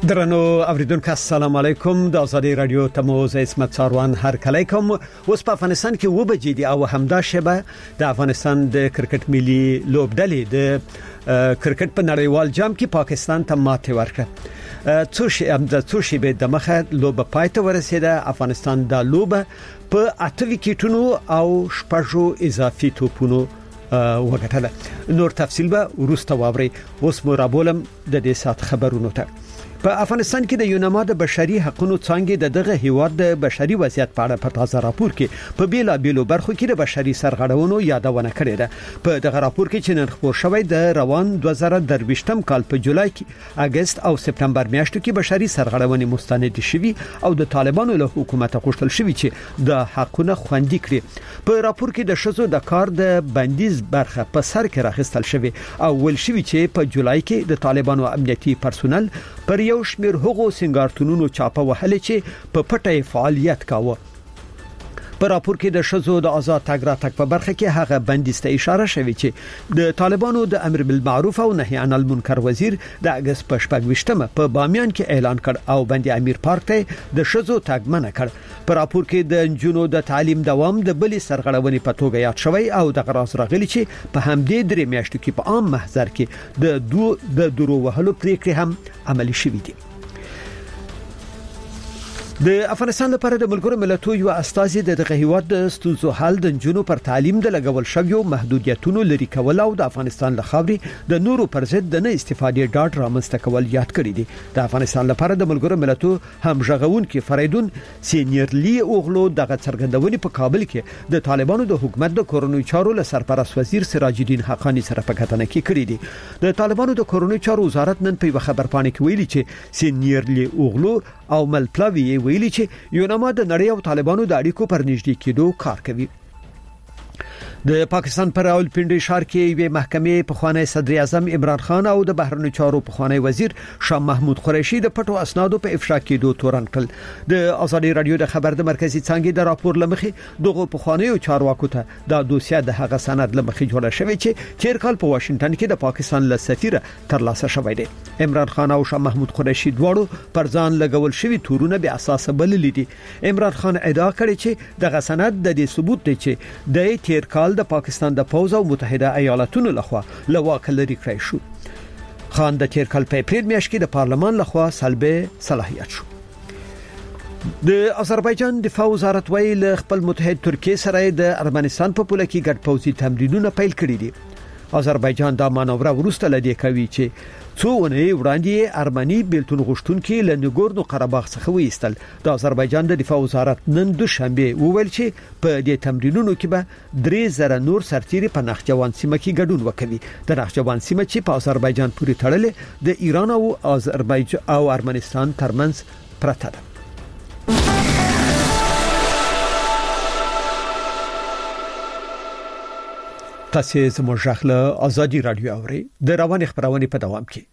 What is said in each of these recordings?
درنو اوریدونکو السلام علیکم د ازادي رادیو تموز اسمت ساروان هر کله کوم اوس په افغانستان کې و بجې دي او همدا شبه د افغانستان د کرکټ ملي لوبډلې د کرکټ په نړیوال جام کې پاکستان ته ماته ورکړه څو شی به د مخه لوب پاتې ورسېده. افغانستان د لوب په 8 وکټونو او شپږو اضافي توپونو وګټله. نور تفصیل به ورسته واوري. اوس مو رابولم د دې سات خبرونو ته. په افغانستان کې د یونما د بشري حقوقو څنګه دغه هیواد د بشري وضعیت په اړه په تازه راپور کې په بیلابیلو برخو کې د بشري سرغړونو یادونه کړې ده. په دغه راپور کې چې نن خبر شوی د روان 2023م کال په جولای کې اگست او سپتمبر میاشتو کې بشري سرغړونې مستند شوي او د طالبانو له حکومت غوښتل شوی چې د حقوقو خوندي کړي. په راپور کې د شذو د کار د بندیز برخه په سر کې راخستل شوی او ول شوی چې په جولای کې د طالبانو امنیتي پرسونل پر یو شمیر هغو سنگارتونونو چاپه وهلې چې په پټه فعالیت کاوه. په راپور کې د شذو د آزاد تګ راتګ په برخه کې هغه بندیز ته اشاره شوی چې د طالبانو د امر بالمعروف او نهي عن المنکر وزیر د اگست په 28مه په بامیان کې اعلان کړ او بندي امیر پارک ته د شذو تګ منع کړ. په راپور کې د جنونو د تعلیم دوام د بلی سرغړونې په توګه یاد شوی او د غراس راغلی چې په همدې درې میاشتو کې په عام محضر کې د درو وهلو پریکړې هم عملي شوې دي. د افغانستان لپاره د ملګرو ملتونو یو استازي دغه هیواد د ستونزو حل د جنونو پر تعلیم د لګول شویو محدودیتونو لري کول او د افغانستان له خاورې د نورو پر ضد د نه استفادې ډاډ رامنځته کول یاد کړی دي. د افغانستان لپاره د ملګرو ملتونو همغږون کې فریدون سینیرلی اوغلو دغه څرګندونې په کابل کې د طالبانو د حکومت د کورونی چارو له سرپرست وزیر سراج الدین حقانی سره په کتنه کې کړی دي. د طالبانو د کورونی چارو وزارت نن په خبرپاڼه کې ویلي چې سینیرلی اوغلو او ملپلاوی ویلي چې یونما د نړۍ او طالبانو د اړیکو پر نږدې کېدو کار کوي. د پاکستان پر راولپنډي ښار کې یو محکمې په خوانی صدر اعظم عمران خان او د بهرنیو چارو په خوانی وزیر شاه محمود قریشي د پټو اسنادو په افشا کېدو تورن کړ. د ازادي رادیو د خبر د مرکزی څنګه د راپور لمخې دغه په خوانی چارواکو ته د دوسیه د هغه سند لمخې جوړه شوې چې تیر کال په واشنگټن کې د پاکستان له سفیر ترلاسه شوی دی. عمران خان او شاه محمود قریشي دواړو پر ځان لګول شوی تورونه به اساس بللي دي. عمران خان ادعا کړې چې دغه سند د دې ثبوت دی چې د تیر کال د پاکستان د پوز او متحده ایالاتونو لخوا لواکه لري کړی شو. خان د تیر کال په اپریل میاشت کې د پارلمان لخوا سلبه صلاحیت شو. د آذربایجان دفاع وزارت ویل خپل متحد ترکیه سره د ارمنستان په پوله کې ګډ پوځي تمرینونه پیل کړي دي. آذربایجان دا مانور ورسته لدی کوي چې څوونه وړاندې ارمني بیلتون غشتونکو له نګورنو قرهباغ څخه وېستل. د آذربایجان د دفاع وزارت نن دوشنبه وویل چې په دې تمرینونو کې به 3000 نور سرتیري په نخجوان سیمه کې ګډون وکړي. د نخجوان سیمه چې په آذربایجان پورې تړلې د ایران او آذربایجان او ارمنستان ترمنځ پرته ده. تاسو زموږ ژغله ازادي رادیو اوري د روان خبرونه په دوام کې.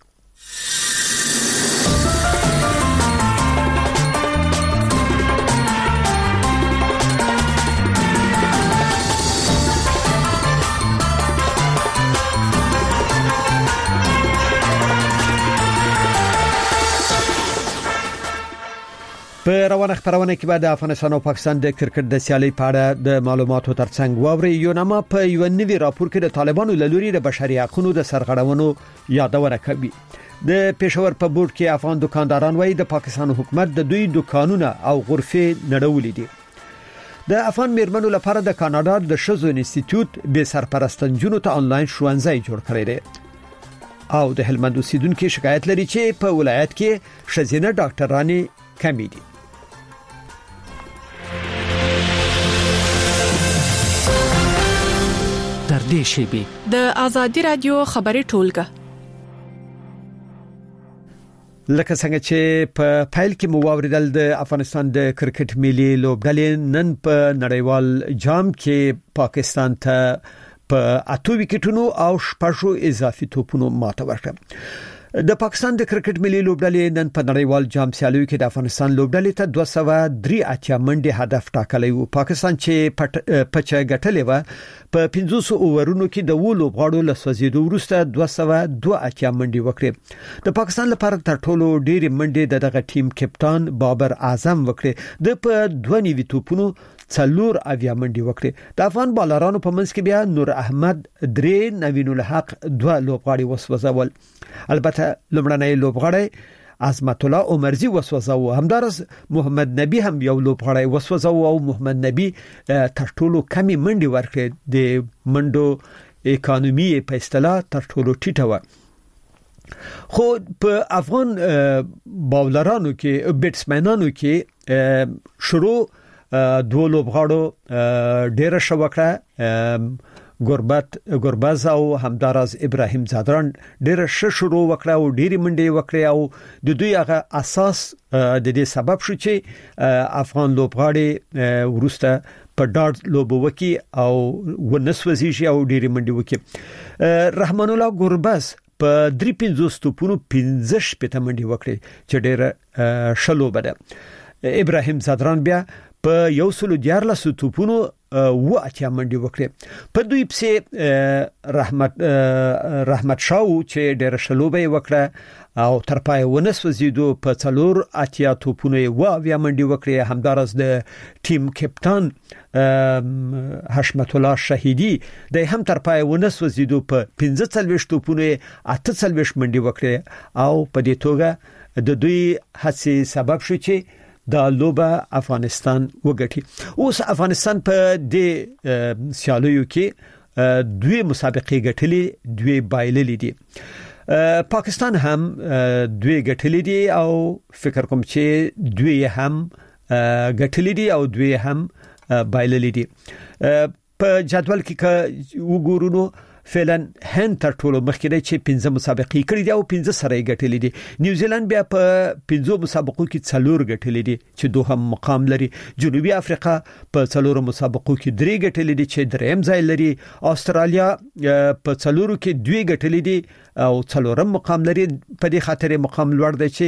په روانه خبرونه کې بعد افغانستان او پاکستان د کرکټ د سیالي په اړه د معلوماتو ترڅنګ واوري. یونما په یو نوي راپور کې د طالبانو له لوري د بشري حقوقو د سرغړونو یادونه کوي. د پېښور په بورډ کې افغان دکانداران وایي د پاکستان حکومت د دوی دکانونه او غرفې نړولې دي. د افغان میرمنو لپاره د کاناډا د شذو انسټیټیوټ به سرپرستانجونو ته انلاین ښوونځی جوړ کړی دی او د هلمند اوسیدونکو شکایت لري چې په ولایت کې ښځینه ډاکټرانې کمی دي. در دې شیبه د ازادي رادیو خبري ټولګه لکه څنګه چې په فایل کې مو واوریدل د افغانستان د کرکټ ملي لوبډلې نن په نړیوال جام کې پاکستان ته په 8 وکټونو او 6 اضافي توپونو ماته ورکړه. د پاکستان د کرکټ ملي لوبډلې نن په نړیوال جام سیالیو کې د افغانستان لوبډلې ته 283 منډي هدف ټاکلی و. پاکستان چې پچه ګټلې و په 500 اوورونو کې د وولو غاړو لسوځیدو وروسته 282 منډي وکړې. د پاکستان لپاره تر ټولو ډېری منډي دغه ټیم کپتان بابر اعظم وکړې. د په 2 توپونو 4 منډي وکړې. د افغان بالرانو په منځ کې بیا نور احمد 3 نوین الحق 2 لوبغاړي وسوځول. البته لمړنۍ لوبغاړی عظمت الله عمرزي وسوځاو. همدارس محمد نبی هم یو لوبغاړی وسوځاو او محمد نبی تر ټولو کمی منډي ورکړې. د منډو اکانومي په اصطلاح تر ټولو ټیټه و. خو په افغان باولرانو کې بیټسمنانو کې شروع 2 لوبغاړو ډېر شوکړه. گربز او همدارز ابراهیم زادران ډېر شروع وکړه او ډېری منډي وکړه او د دوی هغه اساس د دې سبب شو چې افغان لوبغاړي ورسته په ډاټ لوبوکي او ونسوځي او ډېری منډي وکړي. رحمان الله گربز په 350 توپونو 15 منډي وکړي چې ډېر شلو بده. ابراهیم زادران بیا په 114 توپونو و اتیا منډي وکړي. په دوی پسې رحمت شاو چې ډېر شلوبه وکړه او تر پای ونسوځیدو په 4 توپونو و بیا منډي وکړي. همدارس د ټیم کپتان حشمت الله شهیدی د هم تر پای ونسوځیدو په 45 توپونو 48 منډي وکړي او په دې توګه د دوی هڅې سبب شو چې دا لوبه افغانستان وګټي. اوس افغانستان په دې سیالیو کې 2 مسابقې ګټلې 2 بایللې دي. پاکستان هم 2 ګټلې دي او فکر کوم چې 2 هم ګټلې دي او 2 هم بایللې دي. په جدول کې وګورو فعلا هند تر ټولو مخکې دی چې 15 مسابقې کړې دي او 15 سره ګټلې دي. نیوزیلند بیا په 15 مسابقو کې 4 ګټلې دي چې دوهم مقام لري. جنوبي افریقا په 4 مسابقو کې 3 ګټلې دي چې دریم ځای لري. استرالیا په 4 کې 2 ګټلې دي او 4م مقام لري. په دې خاطر مقام لوړ دی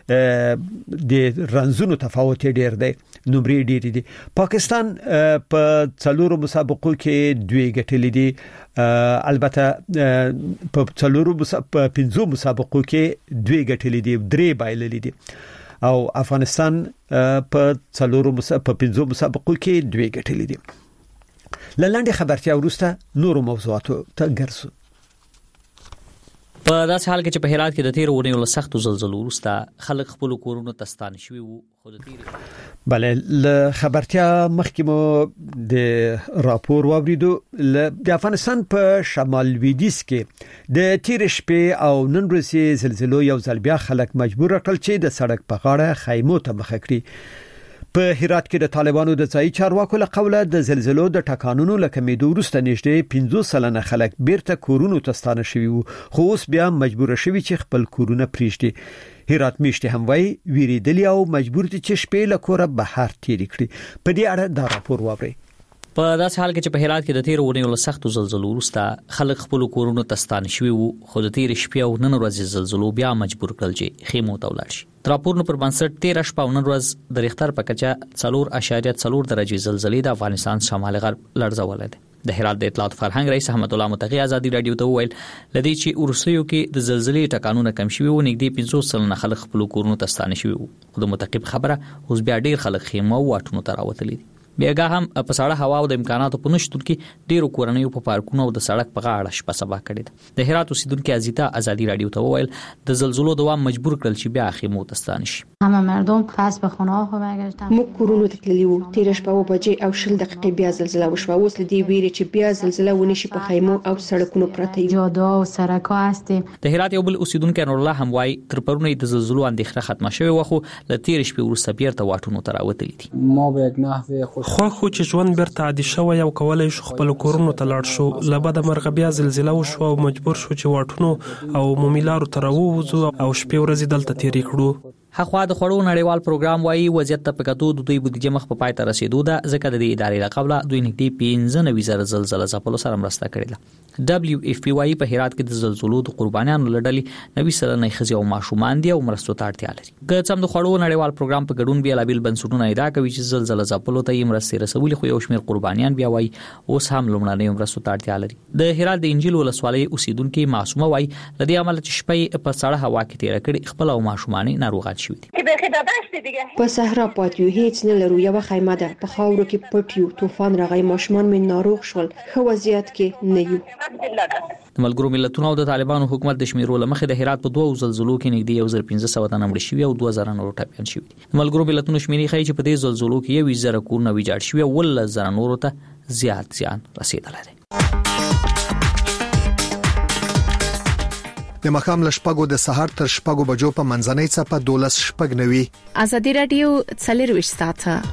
چې د رنزونو تفاوت ډیر دی، نمرې ډیر دي. پاکستان په 4 مسابقو کې 2 ګټلې دي. البته په 15 مسابقو کې 2 ګټلې دي، 3 بایللې دي او افغانستان په 15 مسابقو کې 2 ګټلې دي. لاندې خبرتیا ورسته نورو موضوعاتو ته ګرځو. په داسې حال کې چې په هرات کې د تیر ونیو له سختو زلزلو وروسته خلک خپل کورونو ته ستانه شوي وو. خو د تیر بله له خبرتیا مخکې مو د راپور واوریدو. د افغانستان په شمال لویدیځ کې د تیر شپې او نن ورځې زلزلو یو ځل بیا خلک مجبور کړل چې د سړک په غاړه خیمو ته مخه کړي. په هرات کې د طالبانو د ځای چارواکو له قوله د زلزلو د ټکانونو له کمیدو وروسته نږدې 50 سلنه خلک بیرته کورونو ته ستانه شوي وو، خو اوس بیا مجبور شوي چې خپل کورونه پریږدي. هرات میشته هم وای ویریدلی او مجبور دي چې شپې له کوره بهر تیر کړي. په دې اړه دا راپور واوري. په داسې حال کې چې په هرات کې د تیر ونیو له سختو زلزلو وروسته خلک خپل کورونو ته ستانه شوي وو، خو د تیر شپې او نن ورځې زلزلو بیا مجبور کړل چې خیمو ته ولاړ شي. راپورونو پر بنسټ 13 شپه او نن ورځ د ریختر په کچه 4.4 درجه زلزلې د افغانستان شمال غرب لړزولې ده. د هرات د اطلاعات فرهنګ رئیس احمد الله متقی ازادي رادیو ته وویل لدی چې ورسېو کې د زلزلې ټکانونه کم شوي وو، نږدې 50 سلنه خلک خپل کورونو ته ستانه شوي وو. خو د متقی خبره اوس بیا ډیر خلک خیمه او واټونو ته راوتلي دي. بیاګه هم په سړه هوا او د امکاناتو په نشتون کې ډیرو کورنیو په پارکونو او د سړک په غاړه شپه سبا کړې ده. د هرات اوسیدونکو ازیتا ازادي رادیو ته وویل د زلزلو دوام مجبور کړل چې بیا خیمو ته ستانه شي. همه مردم پس به خونه ها برگشتن. موږ کورونو ته تللي وو. 13 شپه او بجې او 20 دقیقې بیا زلزله وشوه. اوس لدی ویری چې بیا زلزله ونشي په خیمو او سړکونو پرته جاده او سړک هستیم. د هرات یو بل اوسیدونکو نور الله هم وای تر پرونه د زلزلو اندېښنه ختمه شوه، وخو ل 13 شپې وروسته بیرته واټونو ته راوتلي دي. ما به یک نحوه خو چې ژوند بیرته عادي شوی او کولای شو خپل کورونو ته لاړ شو. لبد مرغ بیا زلزله وشوه او مجبور شو چې واټونو او مومیلارو ته راووځو او شپې ورځې دلته تیرې کړو. هغه د خړو نړیوال پروګرام وايي وضعیت په کتو د دوی بودیجه مخ په پای ته رسیدو ده ځکه د ادارې له قبل دوی نږدې 15 زلزلې ځپلو سره مرسته کړې ده. WFP وايي په هرات کې د زلزلو د قربانیانو لړلې 90 سلنه ښځې او ماشومان دي او مرستو ته اړتیا لري. که څم د خړو نړیوال پروګرام په ګډون بیا لابل بنسټونه ادعا کوي چې زلزلې ځپلو ته یې مرستې رسولې خو یو شمېر قربانیان بیا وايي اوس هم لومړنۍ مرستو ته اړتیا لري. د هرات د انجیل ولسوالۍ اوسیدونکو معصومه وايي د دې عمل چې شپې په سړه هوا کې تیر کړي خپل او ماشومان ناروغان شوي دي. په صحرا پاتیو هیڅ نه لرو یو خیمه ده په خاورو کې پټ یو طوفان راغی ماشومان مې ناروغ شول خو وضعیت کې نه یو. د ملګرو ملتونو او د طالبانو حکومت د شمیرو لمخې د هرات په دوه زلزلو کې نږدې 1500 تنه مړ شوي او 2000 نور ټپيان شوي دي. د ملګرو ملتونو شمیرې ښیي چې په دې زلزلو کې 1000 کورونه ویجاړ شوي او 1000 نور ته زیات زیان رسیدلی دی. د مخام لشپګو د سحر تر شپګو بجو په منځنۍ څپه 12 شپګ نوي. ازادي رادیو 24 ساعته.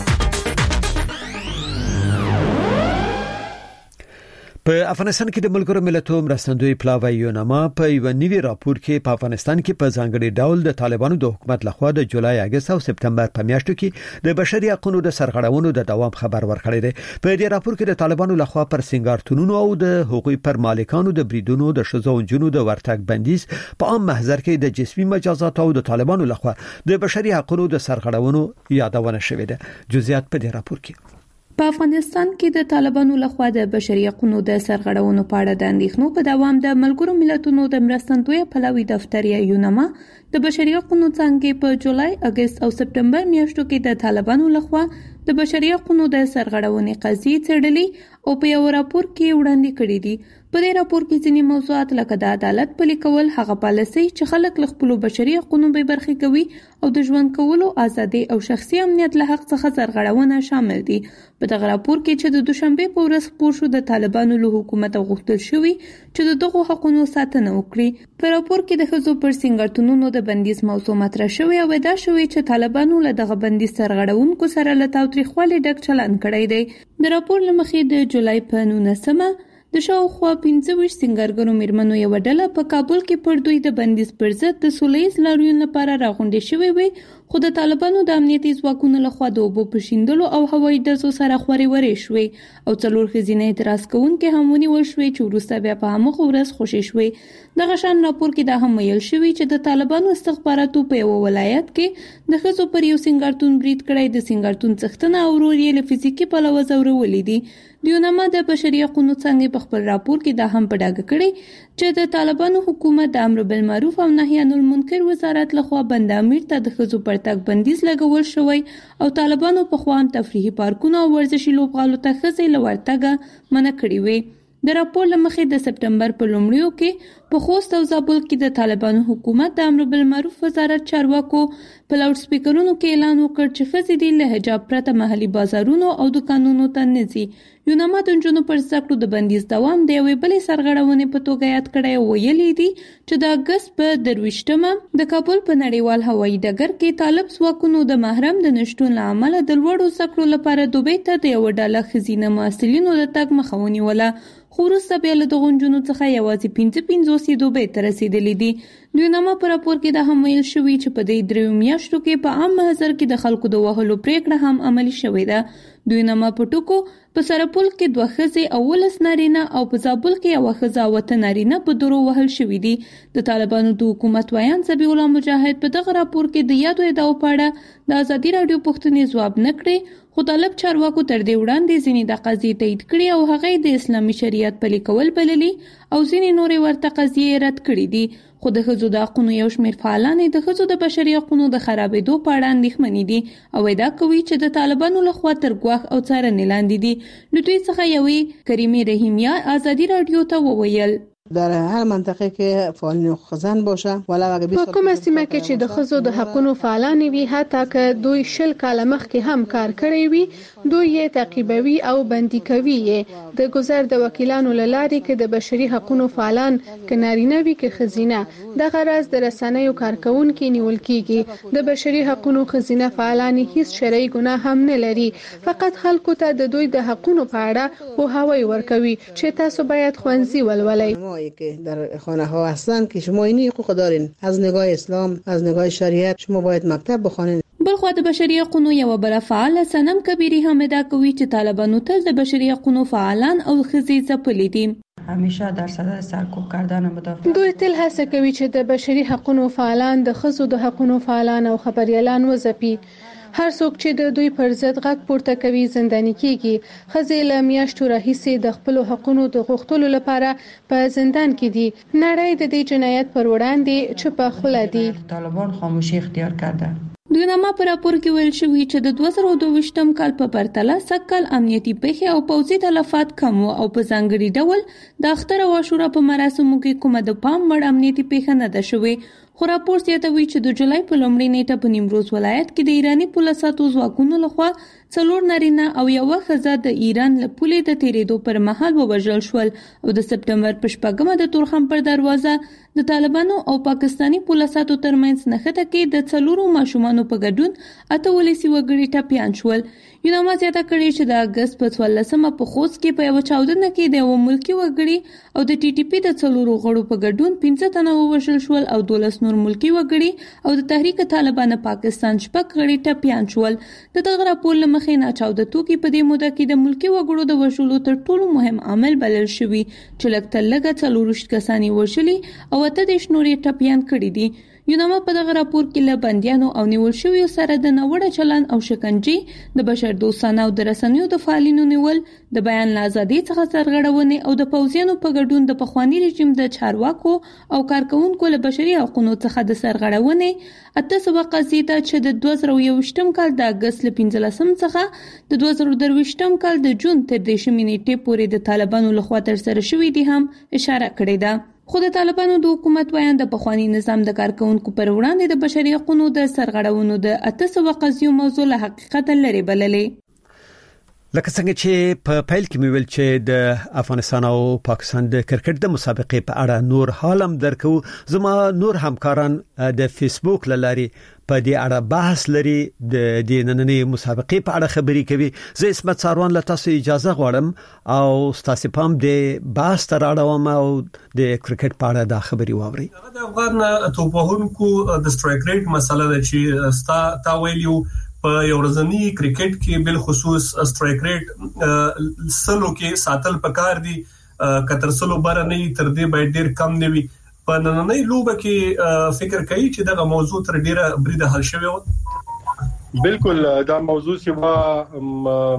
په افغانستان کې د ملګرو ملتونو مرستندوی پلاوی یوناما په یو نوي راپور کې په افغانستان کې په ځانګړي ډول د طالبانو د حکومت لخوا د جولای، اگست او سپتمبر په میاشتو کې د بشري حقوقو د سرغړونو د دوام خبر ورکړی دی. په دې راپور کې د طالبانو لخوا پر سنگارتونونو او د حقوقي پر مالکانو د بریدونو د شذو او جنونو د ورتګ بندیز په عام محضر کې د جسمي مجازات او د طالبانو لخوا د بشري حقوقو د سرغړونو یادونه شوې ده. جزئیات په دې راپور کې. په افغانستان کې د طالبانو لخوا د بشري حقوقو د سرغړونو په اړه د اندېښنو په دوام د ملګرو ملتونو د مرستندوی پلاوی دفتر یوناما د بشري حقوقو څنګه په جولای، اگست او سپتمبر میاشتو کې د طالبانو لخوا د بشري حقوقو د سرغړونې قضیې څېړلې او په یو راپور کې وړاندې کړې دي. په دې راپور کې ځینې موضوعات لکه د عدالت پلي کول، هغه پالیسي چې خلک له خپل بشري حقوقو به برخې کوي او د ژوند کولو ازادي او شخصي امنیت له حق څخه سرغړونه شامل دي. په دغه راپور کې چې د دوشنبه په ورځ خپور شو د طالبانو له حکومت غوښتل شوی چې دغه حقوقو ساتنه وکړي. په راپور کې د ښځو پر سنگارتونونو د بندیز موضوع مطرح شوی او دا شوی چې طالبانو له دغه بندیز سرغړونکو سره له تاوتریخوالي ډک چلند کړی دی. د راپور لمخې د جولای په 19مه د شاوخوا 15 سنگارګرو میرمنو یو ډله په کابل کې پر دوی د بندیز پر ضد د سولهییز لاریون لپاره راغونډې شوې وي، خو د طالبانو د امنیتي ځواکونو لخوا د اوبو په شیندلو او هوایي ډزو سره خوري ورې شوې او څلور ښځینه اعتراض کوونکي هم ونیول شوې چې وروسته بیا په همغه ورځ خوشي شوې. دغه شان راپور کې دا هم ویل شوی چې د طالبانو استخباراتو په یو ولایت کې د ښځو پر یو سنگارتون برید کړی، د سنگارتون څښتنه او ورور یې له فزیکي پلوه ځورولې دي. د یوناما د بشري حقوقو څنګه په خپل راپور کې دا هم په ډاګه کړی چې د طالبانو حکومت د امر بالمعروف او نهي عن المنکر وزارت لخوا بند امیر ته د ښځو پر تګ بندیز لګول شوی او طالبانو په خوا تفریحي پارکونه او ورزشي لوبغالو ته ښځې له ورتګه منع کړې وي. د راپور لمخې د سپتمبر په لومړیو کې په خوست او زابل کې د طالبانو حکومت د امر بالمعروف وزارت چارواکو په لاوډ سپیکرونو کې اعلان وکړ چې ښځې دې له حجاب پرته محلي بازارونو او دکانونو ته نه ځي. یوناما د نجونو پر زده کړو د بندیز دوام د یوې بلې سرغړونې په توګه یاد کړی او ویلي دي چې د اګست په 23مه د کابل په نړیوال هوایي ډګر کې طالب ځواکونو د محرم د نشټون له امله د لوړو زده کړو لپاره دوبۍ ته د یوه ډله ښځینه محصلینو د تګ مخه ونیوله، خو وروسته بیا له دغو نجونو څخه یوازې 55 یې دوبۍ ته رسېدلي دي. د یوناما په راپور کې دا هم ویل شوي چې په دې 3 میاشتو کې په عام محضر کې د خلکو د وهلو پریکړه هم عملي شوې ده. د یوناما په ټکو په سرپل کې 2 ښځې او 19 نارینه او په زابل کې 1 ښځه او 8 نارینه په درو وهل شوي دي. د طالبانو د حکومت ویان ذبیح الله مجاهد په دغه راپور کې د یادو ادعاو په اړه د ازادي رادیو پوښتنې ځواب نه کړی، خو طالب چارواکو تر دې وړاندې ځینې د قضیې تایید کړي او هغه د اسلامي شریعت پلي کول بللي او ځینې نورې ورته قضیې رد کړي دي. خو د ښځو د حقوقو یو شمېر فعالان د ښځو د بشري حقوقو د خرابېدو په اړه اندېښمنې دي او ادعا کوي چې د طالبانو لخوا تر ګواښ او څارنې لاندې دي. له دوی څخه یوې کریمې رحیمیه ازادي رادیو ته وویل در هر منطقه که فعالین حقوق زن باشه په کومه سیمه کې چې د ښځو د حقوقو فعالان وي، حتی که دوی 20 کاله مخکې هم کار کړی وي، دوی یې تعقیبوي او بندي کوي. د گذر د وکیلانو له لارې کې د بشري حقوقو فعالان که نارینه وي که ښځینه دغه راز د رسنیو کارکونکي نیول کیږي. د بشري حقوقو ښځینه فعالان هیڅ شرعي ګناه هم نه لري، فقط خلکو ته د دوی د حقوقو په اړه پوهاوی ورکوي چې تاسو باید ښوونځي ولولئ. مایی که در خانه ها هستند که شما اینی حقوق دارین، از نگاه اسلام، از نگاه شریعت شما باید مکتب بخوانید. بلخو د بشري حقوقو یو بل فعال سنم کبیری هم ادعا کوي چې طالبانو تل د بشري حقوقو فعالان او ښځې ځپلي دي. همیشه در صدد سرکوب کردن مدافع دوی تل هڅه کوي چې د بشري حقوقو فعالان د ښځو د حقوقو فعالان او خبريالان وځپي. هر څوک چې د دوی پر ضد غږ پورته کوي زنداني کیږي. ښځې له میاشتو راهیسې د خپل حقوقو د غوښتلو لپاره په زندان کې دي. نړۍ د دې جنایت پر وړاندې چوپه خوله دي. طالبان خاموشي اختیار کرده. د نامه پر راپور کې ویل شوی چې د 2022م کال په پرتله سکل امنیتي پیښې او پوځي تلفات کم او په ځانګړي ډول د اختر او عاشورا په مراسمو کې کومه د پام وړ امنیتي پیښه نه ده شوې. خو راپور زیاتوي چې د جولای په لومړۍ نیټه په نیمروز ولایت کې د ایرانی پولیسو ځواکونو لخوا 4 نارینه او یو ښځه د ایران له پولې د تیریدو پر مهال ووژل شول او د سپټمبر په 8مه د تورخم پر دروازه د طالبانو او پاکستانی پولیسو ترمنځ نښته کې د 4 ماشومانو په ګډون 8 ولسی وګړي ټپيان شول. یو نامه زیاته کړي چې د اگست په 14مه په خوست کې په یو چاودنه کې د یو ملکی وګړي او د ټي ټي پی د 4 غړو په ګډون 15 تنه ووژل شول او 12 نور ملکی وګړي او د تحریک طالبان پاکستان شپږ غړي ټپيان شول. د دغه راپور لمخې نه چاودتو کې په دې موده کې د ملکی وګړو د وژلو تر ټولو مهم عامل بلل شوی چې لکه 40 کسانی وژلي او 18 نورې ټپيان کړي دي. یو نامه په دغه راپور کې له بنديانو او نیول شویو سره د نوړه چلن او شکنجې د بشر دوستانه او د رسنیو د فعالینو نیول د بیان ازادي څخه سرغړونې او د پوځیانو په ګډون د پخوانی رژیم د چارواکو او کارکونکو له بشري حقوقو څخه د سرغړونې 800 قضیه چې د 2021م کال د اگست ل 15 څخه د 2023م کال د جون تر 10 نیټې پورې د طالبانو لخوا تر سره شوې دي هم اشاره کړې ده. خو د طالبانو د حکومت ویان د پخوانی نظام د کارکونکو پر وړاندې د بشري حقوقو د سرغړونو د 800 قضیو موضوع له حقیقت لري بللې. لکه څنګه چې په پیل کې مې ویل چې د افغانستان او پاکستان د کرکټ د مسابقې په اړه نور حالم درکو. زما نور همکاران د فیسبوک لاري په دې اړه بحث لري، د نننۍ مسابقې په اړه خبري کوي. زه اسمت ساروان له تاسو اجازه غواړم او تاسو پام دې بحث تر اړوم او د کرکټ په اړه دا خبري واوري. د افغان توپوهونکو د سټرایک ریټ مسله ده چې تا ویلیو په یو ورځنی کرکټ کې بل خصوص سټرایک ریټ سلو کې ساتل پکار دي، کتر سلو بار نه تر دې باید ډیر کم نه وي. په نننۍ لوبه کې فکر کوي چې دغه موضوع تر ډیره بریده حل شوی و. بالکل دا موضوع چې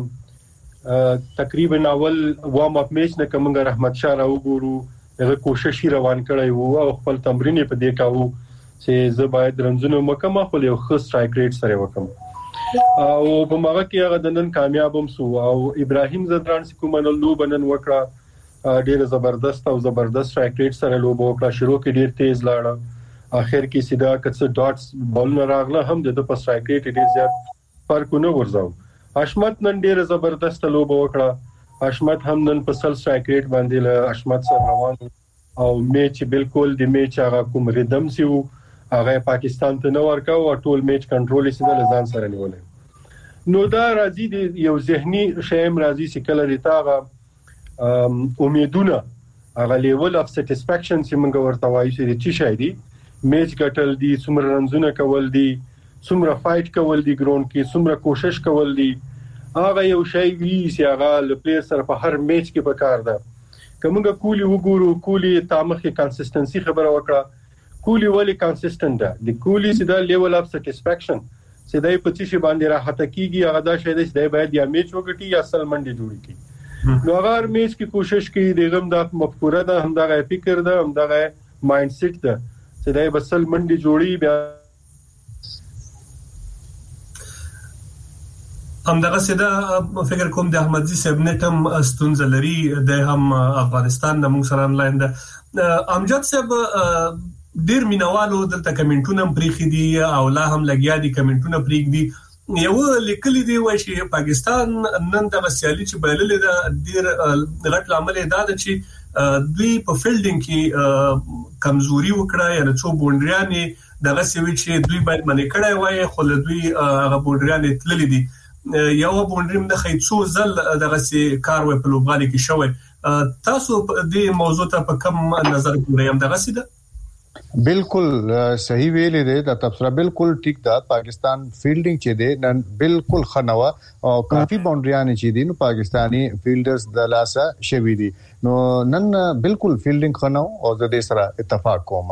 تقریبا اول وارم اپ میچ نه کومه رحمت شاه راو ګورو هغه کوشش روان کړی وو او خپل تمرین په دې کاوه چې زه باید رنځونه مکمه خپل یو خاص سټرایک ریټ سره وکم او په ماغه کې هغه دنن کامیابم سو او ابراهیم زدران کومه لوبه نن وکړه ډیر زبردست او زبردست سټرایک ریټ سره لوبه وکړه. شروع کې ډیر تیز لاړه، اخر کې سیدا کڅ ډاټس بال نه راغله هم د په سټرایک ریټ ډیر زیات فرق نه ورځاو. حشمت نن ډیر زبردست لوبه وکړه، حشمت هم نن په سل سټرایک ریټ باندې له حشمت سره روان او میچ بالکل د میچ هغه کوم ریدم سی وو هغه پاکستان ته نو ورکاو او ټول میچ کنټرول یې سره ځان سره نیولې. نو دا راځي د یو ذهني شیم راځي چې کله ریتا امیدونه هغه لیول اف سټیسفیکشن چې موږ ورته وایو چې چی شای دي میچ ګټل دي، څومره رنزونه کول دي، څومره فایټ کول دي ګراوند کې، څومره کوشش کول دي، هغه یو شی وی چې هغه ل پلیئر سره په هر میچ کې پکار ده. کومه کولی وګورو کولی تامخه کنسستنسي خبره وکړه، کولی ولی کنسستنت ده، د کولی چې دا لیول اف سټیسفیکشن چې دای په چی باندې راحت کیږي هغه دا شی دی چې باید یا میچ وګټي یا اصل منډي جوړي کی. نو هغه میچ کې کوشش کوي دغه د مفکوره ده، هم دا فکر ده، هم دا مایند سیټ ده چې دای بسل منډي جوړي بیا هم دغه سیدا فکر کوم د احمدزي صاحب نتم استونزه لري د هم افغانستان د موږ سره انلاین ده. امجد صاحب ډیر مینوالو دلته کمنټونه پریخي دي او لا هم لګیا دي کمنټونه پریګ دي. یو لیکلي دی وای چې پاکستان نن د سیالي چې بللې ده ډیر غټ عمل دا ده چې دوی په فیلډینګ کې کمزوري وکړه یا څو بونډریانې دغه سوي چې دوی باید منې کړای وای خو دوی هغه بونډریانې تللې دي. یو بونډریم د خیڅو زل دغه سي کار و په لوبغالي کې شوی تاسو د موضوع ته په کوم نظر ګورئ هم دغه سیده بالکل صحیح ویلې ده د تبصره بالکل ټیک ده پاکستان فیلډینګ چې ده نن بالکل خنوا او کافي باونډریان چې دي نو پاکستانی فیلډرز د لاسه شوي دي نو نن بالکل فیلډینګ خنو او د دې سره اتفاق کوم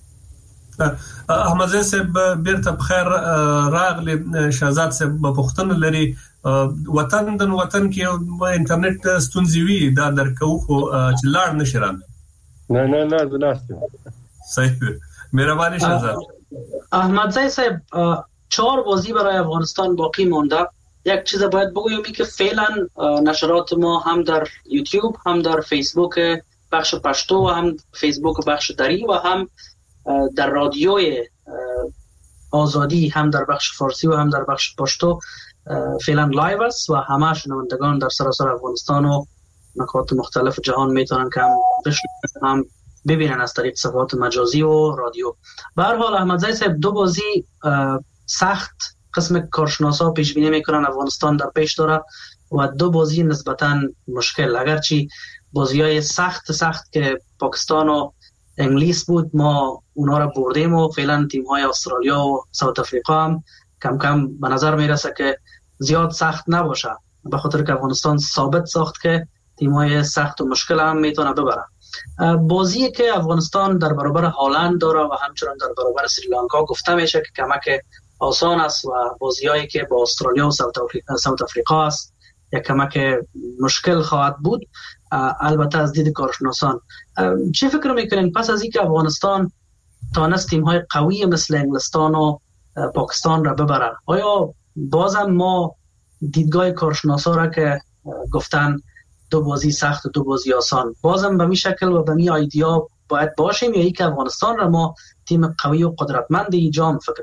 احمد صاحب بیرته بخیر راغلی شهزاد صاحب پښتون لري وطن کې انټرنیټ ستونزې وي دا درکو خو چې لاړ نشران نه زناسته صحیح مهربانی شهزاد احمد صاحب 4 بازی برای افغانستان باقی مونده. یک چیز باید بگویم که فعلا نشرات ما هم در یوتیوب هم در فیسبوک بخش پشتو و هم فیسبوک بخش دری و هم در رادیوی آزادی هم در بخش فارسی و هم در بخش پشتو فعلا لایو است و همه شنوندگان در سراسر افغانستان و نقاط مختلف جهان میتونن که هم ببینن از طریق صفحات مجازی و رادیو. به هر حال احمد صاحب 2 بازی سخت قسم کارشناسا پیش بینی میکنن افغانستان در پیش داره و 2 بازی نسبتا مشکل، اگرچه بازی‌های سخت که پاکستان و انگلیس بود ما اونا را بردیم و فعلا تیم‌های استرالیا و ساوت افریقا هم کم کم به نظر میرسه که زیاد سخت نباشه، به خاطر که افغانستان ثابت ساخت که تیم‌های سخت و مشکل هم میتونه ببره. بازی که افغانستان در برابر هالند داره و همچنان در برابر سریلانکا گفته میشه که کمک آسان است و بازیایی که با استرالیا و ساوت افریقا است یک کمک مشکل خواهد بود. البته از دید کارشناسان چه فکر میکنین پس از اینکه افغانستان تانست تیم‌های قوی مثل انگلستان و پاکستان را ببره، آیا بازم ما دیدگاه کارشناسا را که گفتن 2 بازی سخت و 2 بازی آسان بازم به می شکل و به می ایدیا باید باشیم یا ای که افغانستان را ما تیم قوی و قدرتمند ایجام فکر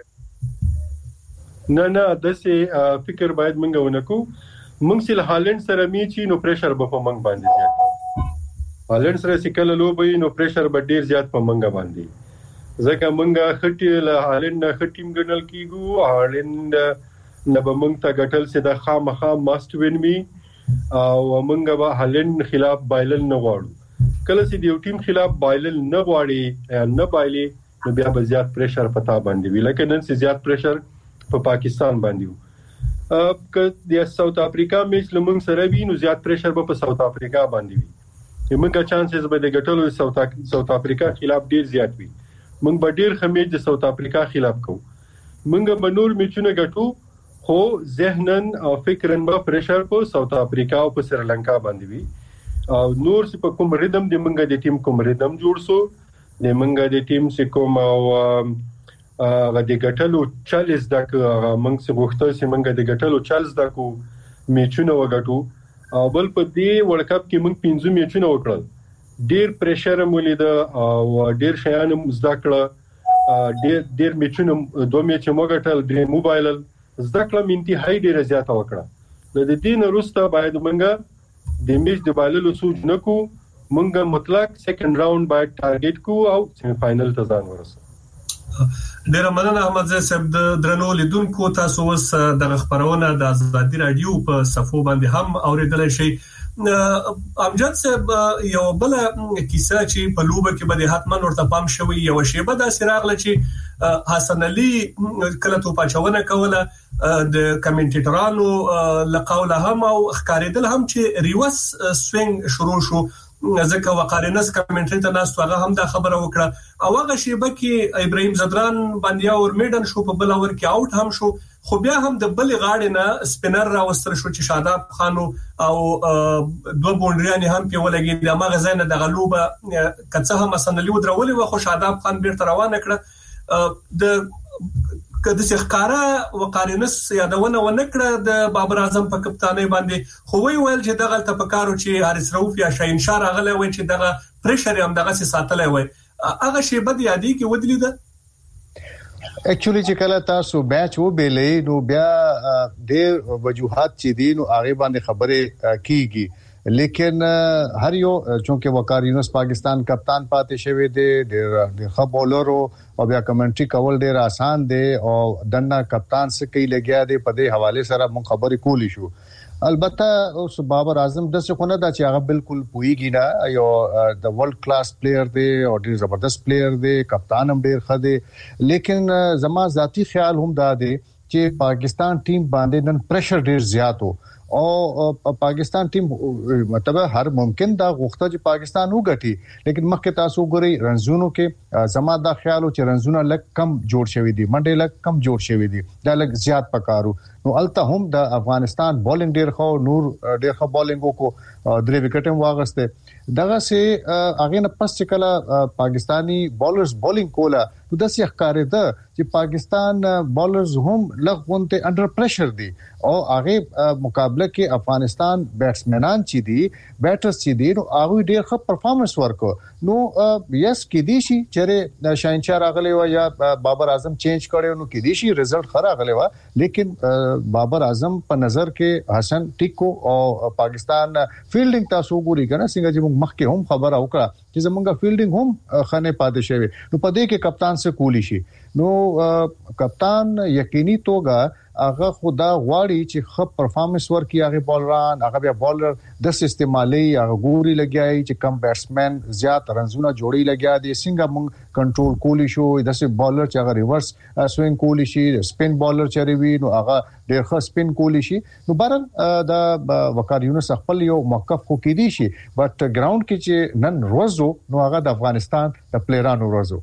نه داسې فکر باید منګه ونکو. موږ سره هالند سره میچی نو پریشر به په منګ باندې زیات، هالند سره سکل لوبي نو پریشر به ډیر زیات په منګ باندې، ځکه منګه خټي له هالند خټیم ګنل کیګو، هالند نه به منګ ته ګټل سي د خامخا ماست وین می او منګه به هالند خلاف بایلل نه غواړو. کله چې د یو ټیم خلاف بایلل نه غواړي نه بایلي نو بیا به زیات پریشر پتا باندې وی، لکه نن سي زیات پریشر په پاکستان باندې وو. که د ساوت افریقا میچ لمن سره وی نو زیات پریشر به په ساوت افریقا باندې وی، موږ چانسز به د ګټلو ساوت افریقا خلاف ډیر زیات وی، موږ به ډیر خمیج د ساوت افریقا خلاف کوو، موږ به نور میچونه ګټو خو ذهنن او فکرن به پریشر په ساوت افریقا او په سریلانکا باندې وی. او نور څه په کوم ریدم د منګه د ټیم کوم ریدم جوړ سو، د منګه د ټیم څه کوم او د ګټلو 40 دغه موږ څه غوښتل چې موږ د ګټلو 40 دغه میچونه وګټو، او بل په دې ورلد کپ کې موږ 5 میچونه وکړل، ډیر پریشر مولید او ډیر شیان مزدکړه، ډیر میچونه 2 میچ موګټل، ډیر موبایل زدکړه انتهایی ډیر زیاته وکړه. د دې نه وروسته باید موږ د میچ د بایللو سوچ نکو، موږ مطلق سیکنډ راوند باید ټارګټ کو او سیمی فائنل ته ځان ورسو. ډیر مننه احمد صاحب. د درنو لیدونکو تاسو اوس د خبرونه د ازادي رادیو په صفو باندې هم اوریدل شي. امجد صاحب یو بل کیسه چې په لوبه کې به حتما ورته پام شوی، یو شی به د سراغله چې حسن علي کله تو پاچونه کوله د کمنټیټرانو لقوله هم او ښکارېدل هم چې ریوس سوینګ شروع شو، ځکه وقارنس کمنټری ته ناس هغه هم دا خبره وکړه او هغه شیبه کې ابراهیم زدران باندې اور میډن شو، په بل اور کې آوټ هم شو، خو بیا هم د بل غاړې نه سپینر راوستل شو چې شاداب خانو او 2 بونډریان هم په ولګي د ماغه زینه د غلوبه کڅه هم سنلي ودرولې و، خو شاداب خان بیرته روانه کړه. د کله چې ښکارا وقارنس یادونه ونکړه د بابر اعظم په کپتانۍ باندې، خو ویل چې دغه تفکر چې حارث رؤف یا شاهین شاه راغله وای چې دغه پریشر هم دغه ساتلای وای، هغه شی بد یادی کې ودلی ده. اکچولی چې کله تاسو بیچ و بیلې نو بیا ډېر وجوهات چې دي نو هغه باندې خبره کیږي، لیکن هر یو چونکه وقار یونس پاکستان کپتان پاتې شوی دی، ډېر ښه بولر او بیا کمنټري کول ډېر آسان دی او دنه کپتان څخه کی لګیا دی، په دې حواله سره مون خبرې کولی شو. البته اوس بابر اعظم د څه خونه دا چې هغه بالکل پویږي نه یو د ورلد کلاس پلیئر دی او ډیر زبردست پلیئر دی کپتان هم ډیر ښه دی لیکن زما ذاتی خیال هم دا دی چې پاکستان ټیم باندې نن پریشر ډیر زیات وو او پاکستان ټیم مطلب هر ممکن دا غوښته چې پاکستان وګټي لیکن مخکې تاسو ګوري رنزونو کې زما دا خیال چې رنزونه لک کم جوړ شوی دي منډه لک کم جوړ شوی دي دا لک زیات پکارو نو الته هم د افغانستان بولینګ ډیر خو نور ډیر خو بولینګ کو درې وکټ هم واغسته دغه سي اغه نه پس چې کله پاکستانی بولرز بولینګ کولا نو د سي ښکارې ده چې پاکستان بولرز هم لغونته انډر پریشر دي او هغه مقابله کې افغانستان بیټسمنان چې دي بیټرز چې دي نو هغه ډیر ښه پرفارمنس ورکو نو یس کې دي شي چې شاهنشاه راغلی و یا بابر اعظم چینج کړي نو کې دي شي رزلټ خراب غلی و لیکن بابر اعظم په نظر کې حسن ټیکو او پاکستان فیلډینګ تاسو ګوري کنه څنګه چې موږ مخکې هم خبره وکړه چې زمونږه فیلډینګ هم خنه پاتې شوی نو په دې کې کپتان څخه کولی شي نو کپتان یقیني توګه هغه خدا غواړي چې خپ پرفارمنس ورکړي هغه بولران هغه بیا بولر د استعمالي هغه ګوري لګیای چې کم بیټسمن زیات رنزونه جوړي لګیا دي څنګه موږ کنټرول کولی شو د سه بولر چې هغه ریورس سوینګ کولی شي سپین بولر چې وی نو هغه ډیر ښه سپین کولی شي نو بهر د وقار یونس خپل یو موقف خو کې دي شي بټ ګراوند کې چې نن روزو نو هغه د افغانستان د پلیرانو روزو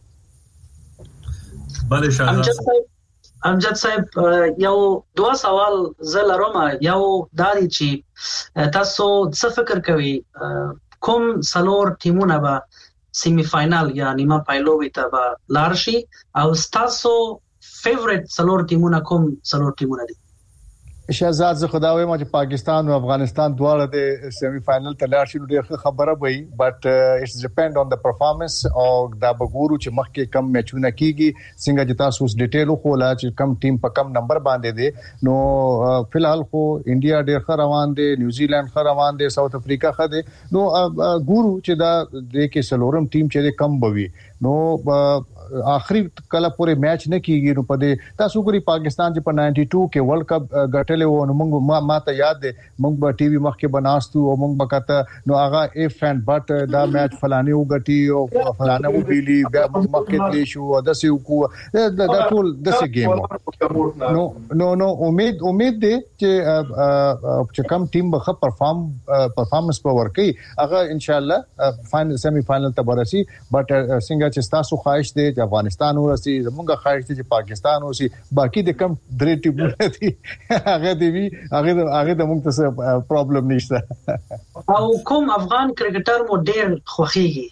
بله شاه امجد صاحب یو دوا سوال زلروم یو داري چې تاسو څه فکر کوي کوم سلور ټیمونه به سیمی فائنل یا نیمه پایلوي ته به لارشي او تاسو فیورټ سلور ټیمونه کوم سلور ټیمونه دي شهزاد زه خدای ما چې پاکستان او افغانستان دواړه د سیمی فائنل ته لاړ شي نو ډېر خبره وي بټ اټس ډیپند اون د پرفارمنس او دا بګورو چې مخکې کم میچونه کیږي څنګه چې تاسو اوس ډیټیل خو لا چې کم ټیم په کم نمبر باندې دي نو فلحال خو انډیا ډېر ښه روان دي نیوزیلند ښه روان دي ساوث افریقا ښه دي نو ګورو چې دا د کې سلورم ټیم چې کم بوي نو اخري کله پورې میچ نه کیږي نو په دې تاسو ګوري پاکستان چې په 92 کې ورلد کپ غټلې و نو موږ ما ته یاد دي موږ په ټي وي مخ کې بناستو او موږ وکړه نو هغه اف اند بټ دا میچ فلانه وګټي او فلانه وبيلي بیا موږ مخ کې تلی شو د سې کو دا ټول د سې گیم نو امید دي چې کم ټیم به پرفارمنس په ورکي هغه ان شاء الله فائنل سیمی فائنل ته ورسي بټ څنګه چې تاسو خواهش دي چې افغانستان ورسي زموږه خواهش دي چې پاکستان ورسي باقي د کم درې ټیمونه دي هغه د موږ ته پرابلم نشته او کوم افغان کرکټر مو ډېر خوخيږي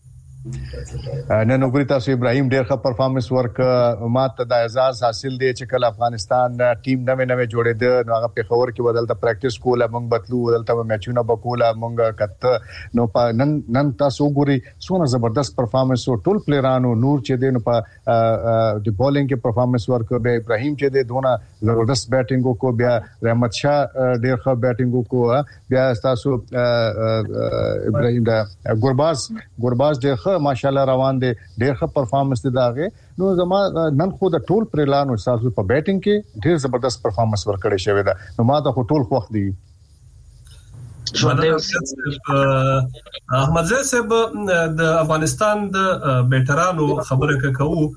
نن وګورئ تاسو ابراهيم ډېر ښه پرفارمنس ورک ماته د اعزاز حاصل دی چې کله افغانستان ټیم نوې جوړېده نو هغه په خبر کې بدلته پریکټیس کوله موږ بدلو بدلته میچونه بکوله موږ کته نو نن تاسو وګورئ څونه زبردست پرفارمنس او ټول پلیرانو نور چې دی نو په د بولینګ کې پرفارمنس ورک به ابراهيم چې دی دونه زبردست بیټینګ کو بیا رحمت شاه ډېر ښه بیټینګ کو بیا تاسو ابراهيم دا ګورباز ډېر ښه ماشاءالله روان دي ډېر ښه پرفارمنس دي داغه نو زما نن خو د ټول پرلانو تاسو په بیټینګ کې ډېر زبردست پرفارمنس ورکړی شوی دا نو ما ته ټول وخت دی احمد زاهد صاحب د افغانستان د بیټرانو خبره کوي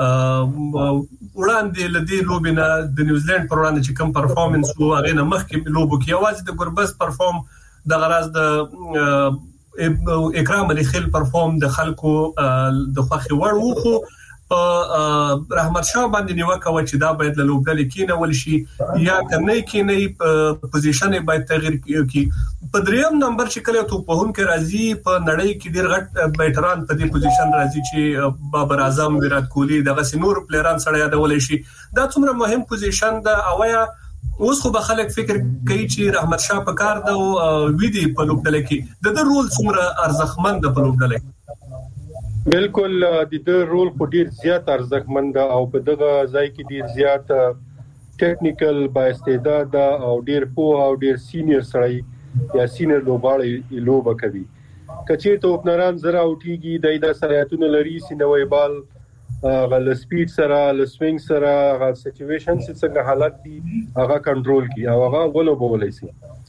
وړاندې لدی لوبینه د نیوزیلند پر وړاندې چې کوم پرفارمنس وو هغه نه مخکې لوبو کې आवाज د ګربز پرفارم د غراز د اکرام علي خیل پرفارم د خلکو د خوخي وړ وو خو رحمت شاه باندې نیوکه و چې دا باید له لوبډلې کې نه ول شي یا کنه کې نه پوزیشن باید تغییر کړي په دریم نمبر چې کله ته په هون کې راځي په نړۍ کې ډیر غټ بیټران په دې پوزیشن راځي چې بابر اعظم ویرات کوهلی دغه سينور پلیران سره یادول شي دا څومره مهم پوزیشن ده اویا اوس خو به خلک فکر کوي چې رحمت شاه په کار ده او ویدي په لوبډلې کې د رول څومره ارزښتمن ده په لوبډلې بالکل د دې رول په ډیر زیات ارزښتمن ده او په دغه ځای کې ډیر زیات ټیکنیکل با استعداد او ډیر پوه او ډیر سینیئر سړی یا سینیئر لوبغاړي لوبه کوي کچې ته اوپنران زرا اوټیږي د سرعتونو لري سینوي بال غل سپیډ سره ل سوینګ سره غل سچويشن څنګه حالت دي هغه کنټرول کی او هغه ولو بولای شي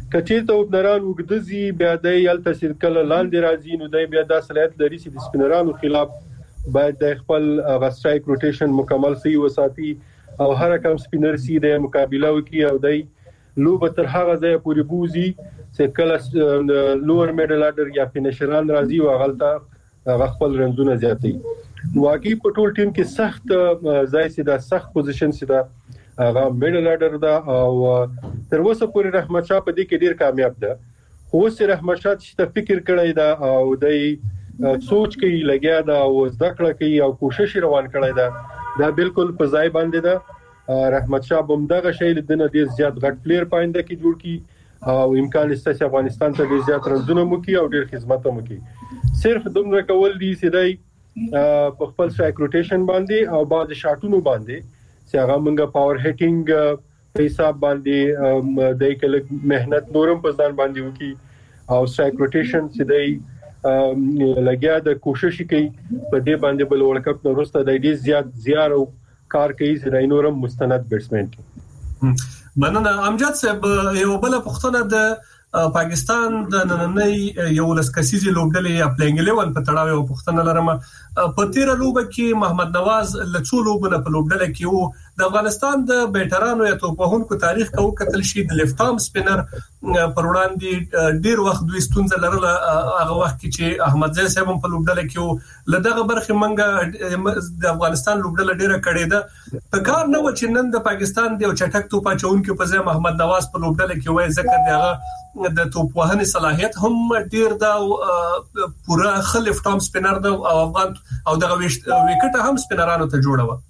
کچې ته وبنران وګدزي بیا د یل تاثیر کله لاندې راځي نو د بیا د صلاحیت لري چې د سپینرانو خلاف باید د خپل غسټرایک روټیشن مکمل سي وساتي او هر کوم سپینر سي د مقابله وکي او د لوب تر هغه ځای پورې بوزي چې کله لوور میډل اډر یا فینیشران راځي او غلطه خپل رنزونه زیاتي واقعي په ټول ټیم کې سخت ځای سي دا سخت پوزیشن سي دا هغه میډل اډر دا او تر اوسه پورې رحمت شاه په دې کې ډیر کامیاب ده خو سي رحمت شاه چې فکر کړی دا او د سوچ کوي لګیا دا او ذکر کوي او کوشش روان کړی دا بالکل په ځای باندې ده رحمت شاه بمدغه شی لدنه ډیر زیات غټ پلیئر پاینده کې جوړ کی او امکان شته چې افغانستان ته ډیر زیات رنزونه مو کی او ډیر خدمت مو کی صرف دومره کول دي چې په خپل سټرایک روټیشن باندې او بعض شاټونو باندې چې هغه موږ پاور هیټینګ په حساب باندې د کله مهنت نورم په ځان باندې وکي او سټرایک روټیشن چې د لګیا د کوشش کوي په دې باندې بل ورلد کپ نو وروسته د دې زیات زیار او کار کوي چې داینورم مستند بیټسمن کی مننه امجد صاحب یو بل پښتنه د پاکستان د نننۍ یو لسکسيزي لوبډلې یا پلینګ 11 په تړاو یو پښتنه لرم په تیر لوبه کې محمد نواز لڅو لوبونه په لوبډله کې وو د افغانستان د بیټرانو یا توپوهونکو تاریخ کو کتل شي د لیفت ارم سپینر پر وړاندې ډیر وخت دوی ستونزه لرله هغه وخت کې چې احمد زئی صاحب په لوبډله کې وو لدغه برخه منګه د افغانستان لوبډله ډیره کړې ده په کار نه و چې نن د پاکستان د چټک توپ اچونکو په ځای محمد نواز په لوبډله کې وای ځکه دغه د توپوهنې صلاحیت هم ډیر دا پورا خلیف ټام سپینر دا او افغان او دغه وکټ هم سپینرانو ته جوړه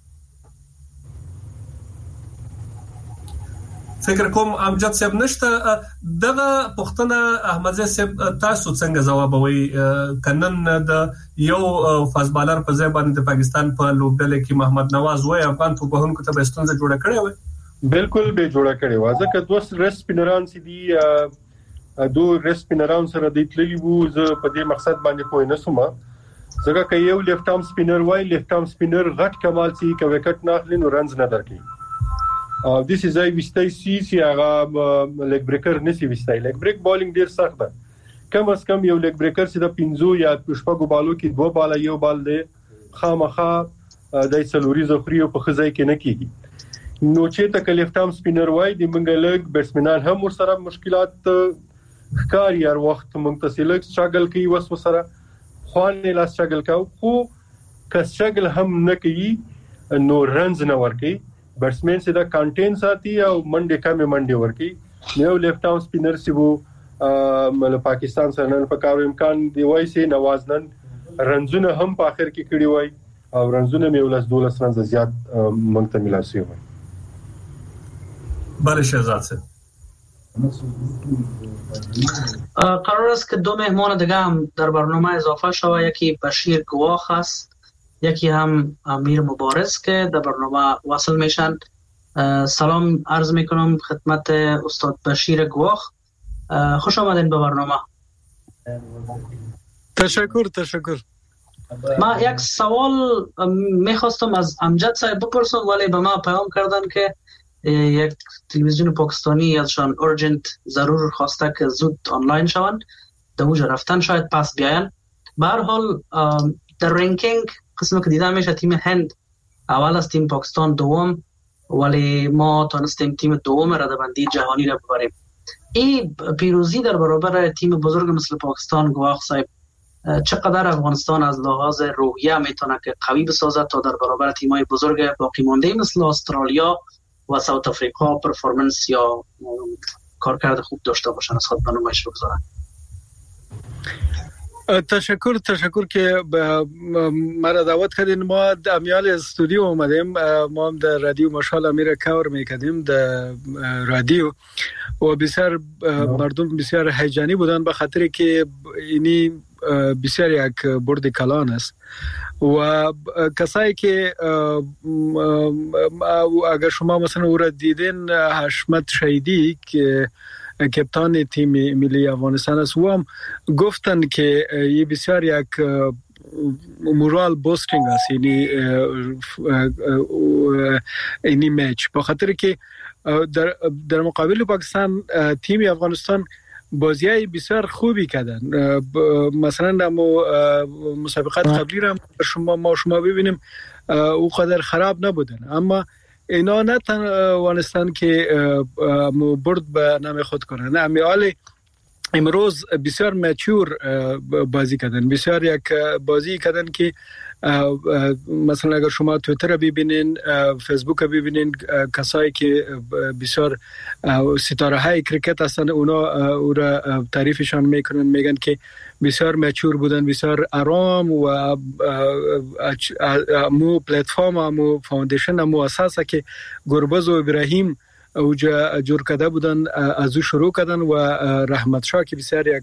فکر کوم امجد صاحب نشته دغه پښتنه احمد زئی صاحب تاسو څنګه جوابوي کنن د یو فاست بالر په ځای باندې د پاکستان په لوبډله کې محمد نواز وای افغان توپوهونکو ته بستونزه جوړه کړې وای بالکل به جوړه کړې و ځکه دوه ریس سپینران سي دي دوه ریس سپینران سره د تللی وو زه په دې مقصد باندې کوی نه سوم ځکه چې یو لیفت ارم سپینر وای لیفت ارم سپینر غټ کمال سي چې وکټ نه اخلي نو رنز نه درکې this is I وستای سی هغه لیګ بریکر نسی وستای لیګ بریک بالینګ ډیر سخت ده کم از کم یو لیګ بریکر چې د 15 یا شپږو بالو کې دوه بالا یو بال دی خامخا د سلوري زخري په خزای کې نه کیږي نو چې ته لیفت ارم سپینر وای د منګلګ بیټسمنان هم ور سره مشکلات ښکار یار وخت منتصلک سټرګل کوي وسره خوانه لا سټرګل کاو خو که سټرګل هم نه کوي نو رنز نه ورکي بیټسمن سي دا کانټین ساتي او منډه کمه منډه ورکي یو لیفت ارم سپینر سی وو مل پاکستان سره نن په کارو امکان دی وای سي نواز نن رنزونه هم په اخر کې کړی وای او رنزونه مې ولس 12 رنز زیات مونږ ته ملاسي وای بله شهزاد صاحب قرار است که دو مهمان دیگه هم در برنامه اضافه شود یکی بشیر گواخ است یکی هم امیر مبارز که در برنامه وصل میشن سلام عرض میکنم خدمت استاد بشیر گواخ خوش آمدین به برنامه تشکر ما یک سوال میخواستم از امجد صاحب بپرسم ولی به ما پیام کردن که یک تلویزیون پاکستانی ازشان ارجنت ضرور خواسته که زود آنلاین شوند در اونجا رفتن شاید پس بیاین به هر حال در رنکینگ قسمی که دیده میشه تیم هند اول از تیم پاکستان دوم ولی ما تونستیم تیم دوم رده‌بندی جهانی را ببریم این پیروزی در برابر تیم بزرگ مثل پاکستان گواخ صاحب چقدر افغانستان از لحاظ روحیه میتونه که قوی بسازد تا در برابر تیم‌های بزرگ باقی مانده مثل استرالیا و ساوت افریقا پرفورمنس یا کارکرد خوب داشته باشن از خود برنامه‌اش بگذارن تشکر که مرا دعوت کردین ما در امیال استودیو اومدیم ما هم در رادیو مشال امیر کار میکردیم در رادیو و بسیار مردم بسیار هیجانی بودن به خاطر که اینی بسیار یک برد کلان است و کسایی که اگر شما مثلا او را دیدین حشمت شهیدی که کپتان تیم ملی افغانستان است و هم گفتن که یه بسیار یک مورال بوستینگ است اینی میچ به خاطر که در مقابل پاکستان تیم افغانستان بازیای بسیار خوبی کردن. مثلا مو مسابقات قبلی را شما ببینیم او قدر خراب نبودن، اما اینا نه توانستن که برد به نام خود کنن. امیال امروز بسیار مچور بازی کردن، بسیار یک بازی کردن که مثلا اگر شما توییتر ببینین، فیسبوک ببینین، کسایی که بسیار ستاره های کرکت هستن اونا را تعریفشان میکنن، میگن که بسیار مچور بودن، بسیار آرام و مو پلتفرم مو فاوندیشن مو اساسه که گربز و ابراهیم اوجا جور کرده بودن از او شروع کردن و رحمت شاه که بسیار یک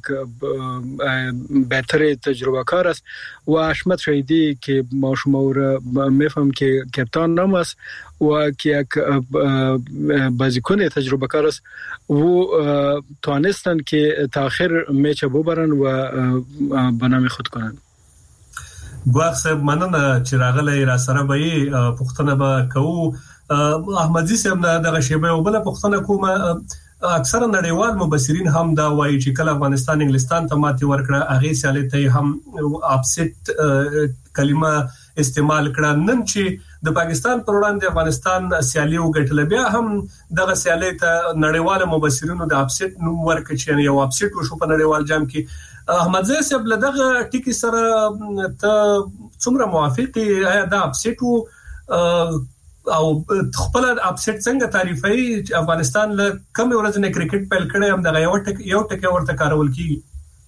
بهتر تجربه کار است و اشمت شهیدی که ما شما را میفهم که کپتان نام است و که یک بازیکن تجربه کار است و توانستن که تاخیر میچ ببرن و بنام خود کنن. ګواخ صاحب مننه چې راغلی را سره به پښتنه به کوو. احمدزي صاحب دغه شیبه او بل پښتنه کومه اکثره نړیوال مبصرین هم دا وایي چې کله افغانستان انګلستان ته ماتې ورکړه هغه سیالي ته هم اپسیټ کلمه استعمال کړه. نن چې د پاکستان پر وړاندې افغانستان سیالي وګټله بیا هم دغه سیالي ته نړیوال مبصرینو د اپسیټ نوم ورکړ چې یو اپسیټ وشو په نړیوال جام کې. احمدزي صاحب لدغه ټکی سره ته څومره موافقي؟ آیا دا اپسیټ او خپل اپسیټ څنګه تعریفي چې افغانستان له کم ورځې نه کرکټ پیل کړي هم دغه یو ټکی ورته کارول کیږي؟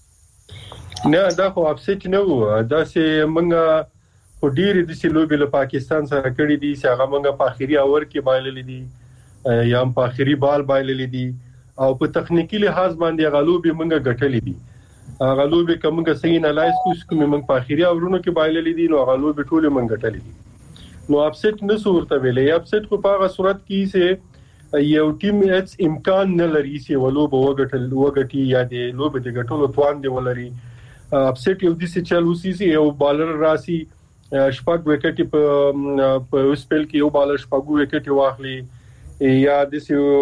نه دا خو اپسیټ نه و، دا چې موږ په ډیره د سلوبي له پاکستان سره کړی دي چې هغه موږ په اخیری اور کې بایللې دي یا په اخیری بال بایللې دي او په تخنیکی لحاظ باندې غلوبي موږ ګټلې دي. غلوبي کومه صحیح انالایز کوم موږ په اخیری اورونو کې بایللې دي نو غلوبي ټول موږ ګټلې دي. نو اپسیټ نه صورت ویلې اپسیټ کو په هغه صورت کې چې یو ټیم هیڅ امکان نه لري چې ولوب وګټي یا د لوب د ګټلو توان دی ولري. اپسیټ یو د څه چل وسی چې یو بالر راسي شپږ وکټ په سپیل کې یو بالر شپږ وکټ واخلي یا د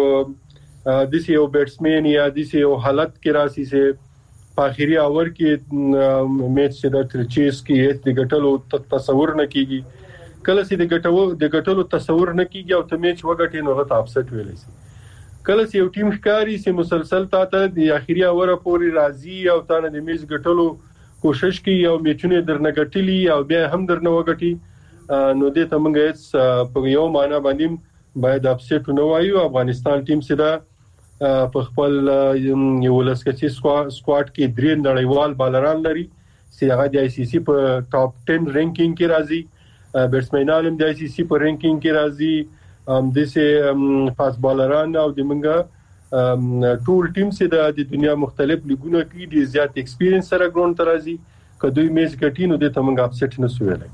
یو بیټسمن یا د یو حالت کې راسي چې په اخیری اور کې میچ چې د ترچیز کې د ګټلو تصور نه کیږي. کله چې د ګټلو تصور نه کیږي او ته میچ وګټې نو غته اپسیټ ویلې شي. کله چې یو ټیم ښکاری چې مسلسل ته د اخیری اور پورې راځي او تا نه د میچ ګټلو کوشش کوي او میچونه درنه ګټلی او بیا هم درنه وګټي نو دې ته موږ هیڅ په یو معنا باندې باید اپسیټ نه وایو. افغانستان ټیم سره په خپل یو لسکچي سکواډ کې درې نړیوال بالران لري چې هغه د آی سی سی په ټاپ 10 رینکینګ کې راځي. بیټسمنان هم د آی سی سی په رینکینګ کې راځي. د سه فاست بالران او د منګه ټول ټیم سره د دنیا مختلف لیګونو کې د زیات ایکسپیرینس سره ګراوند ترازي کدوې میچ ګټینو د تمنګ اپسیټ نه سویلای.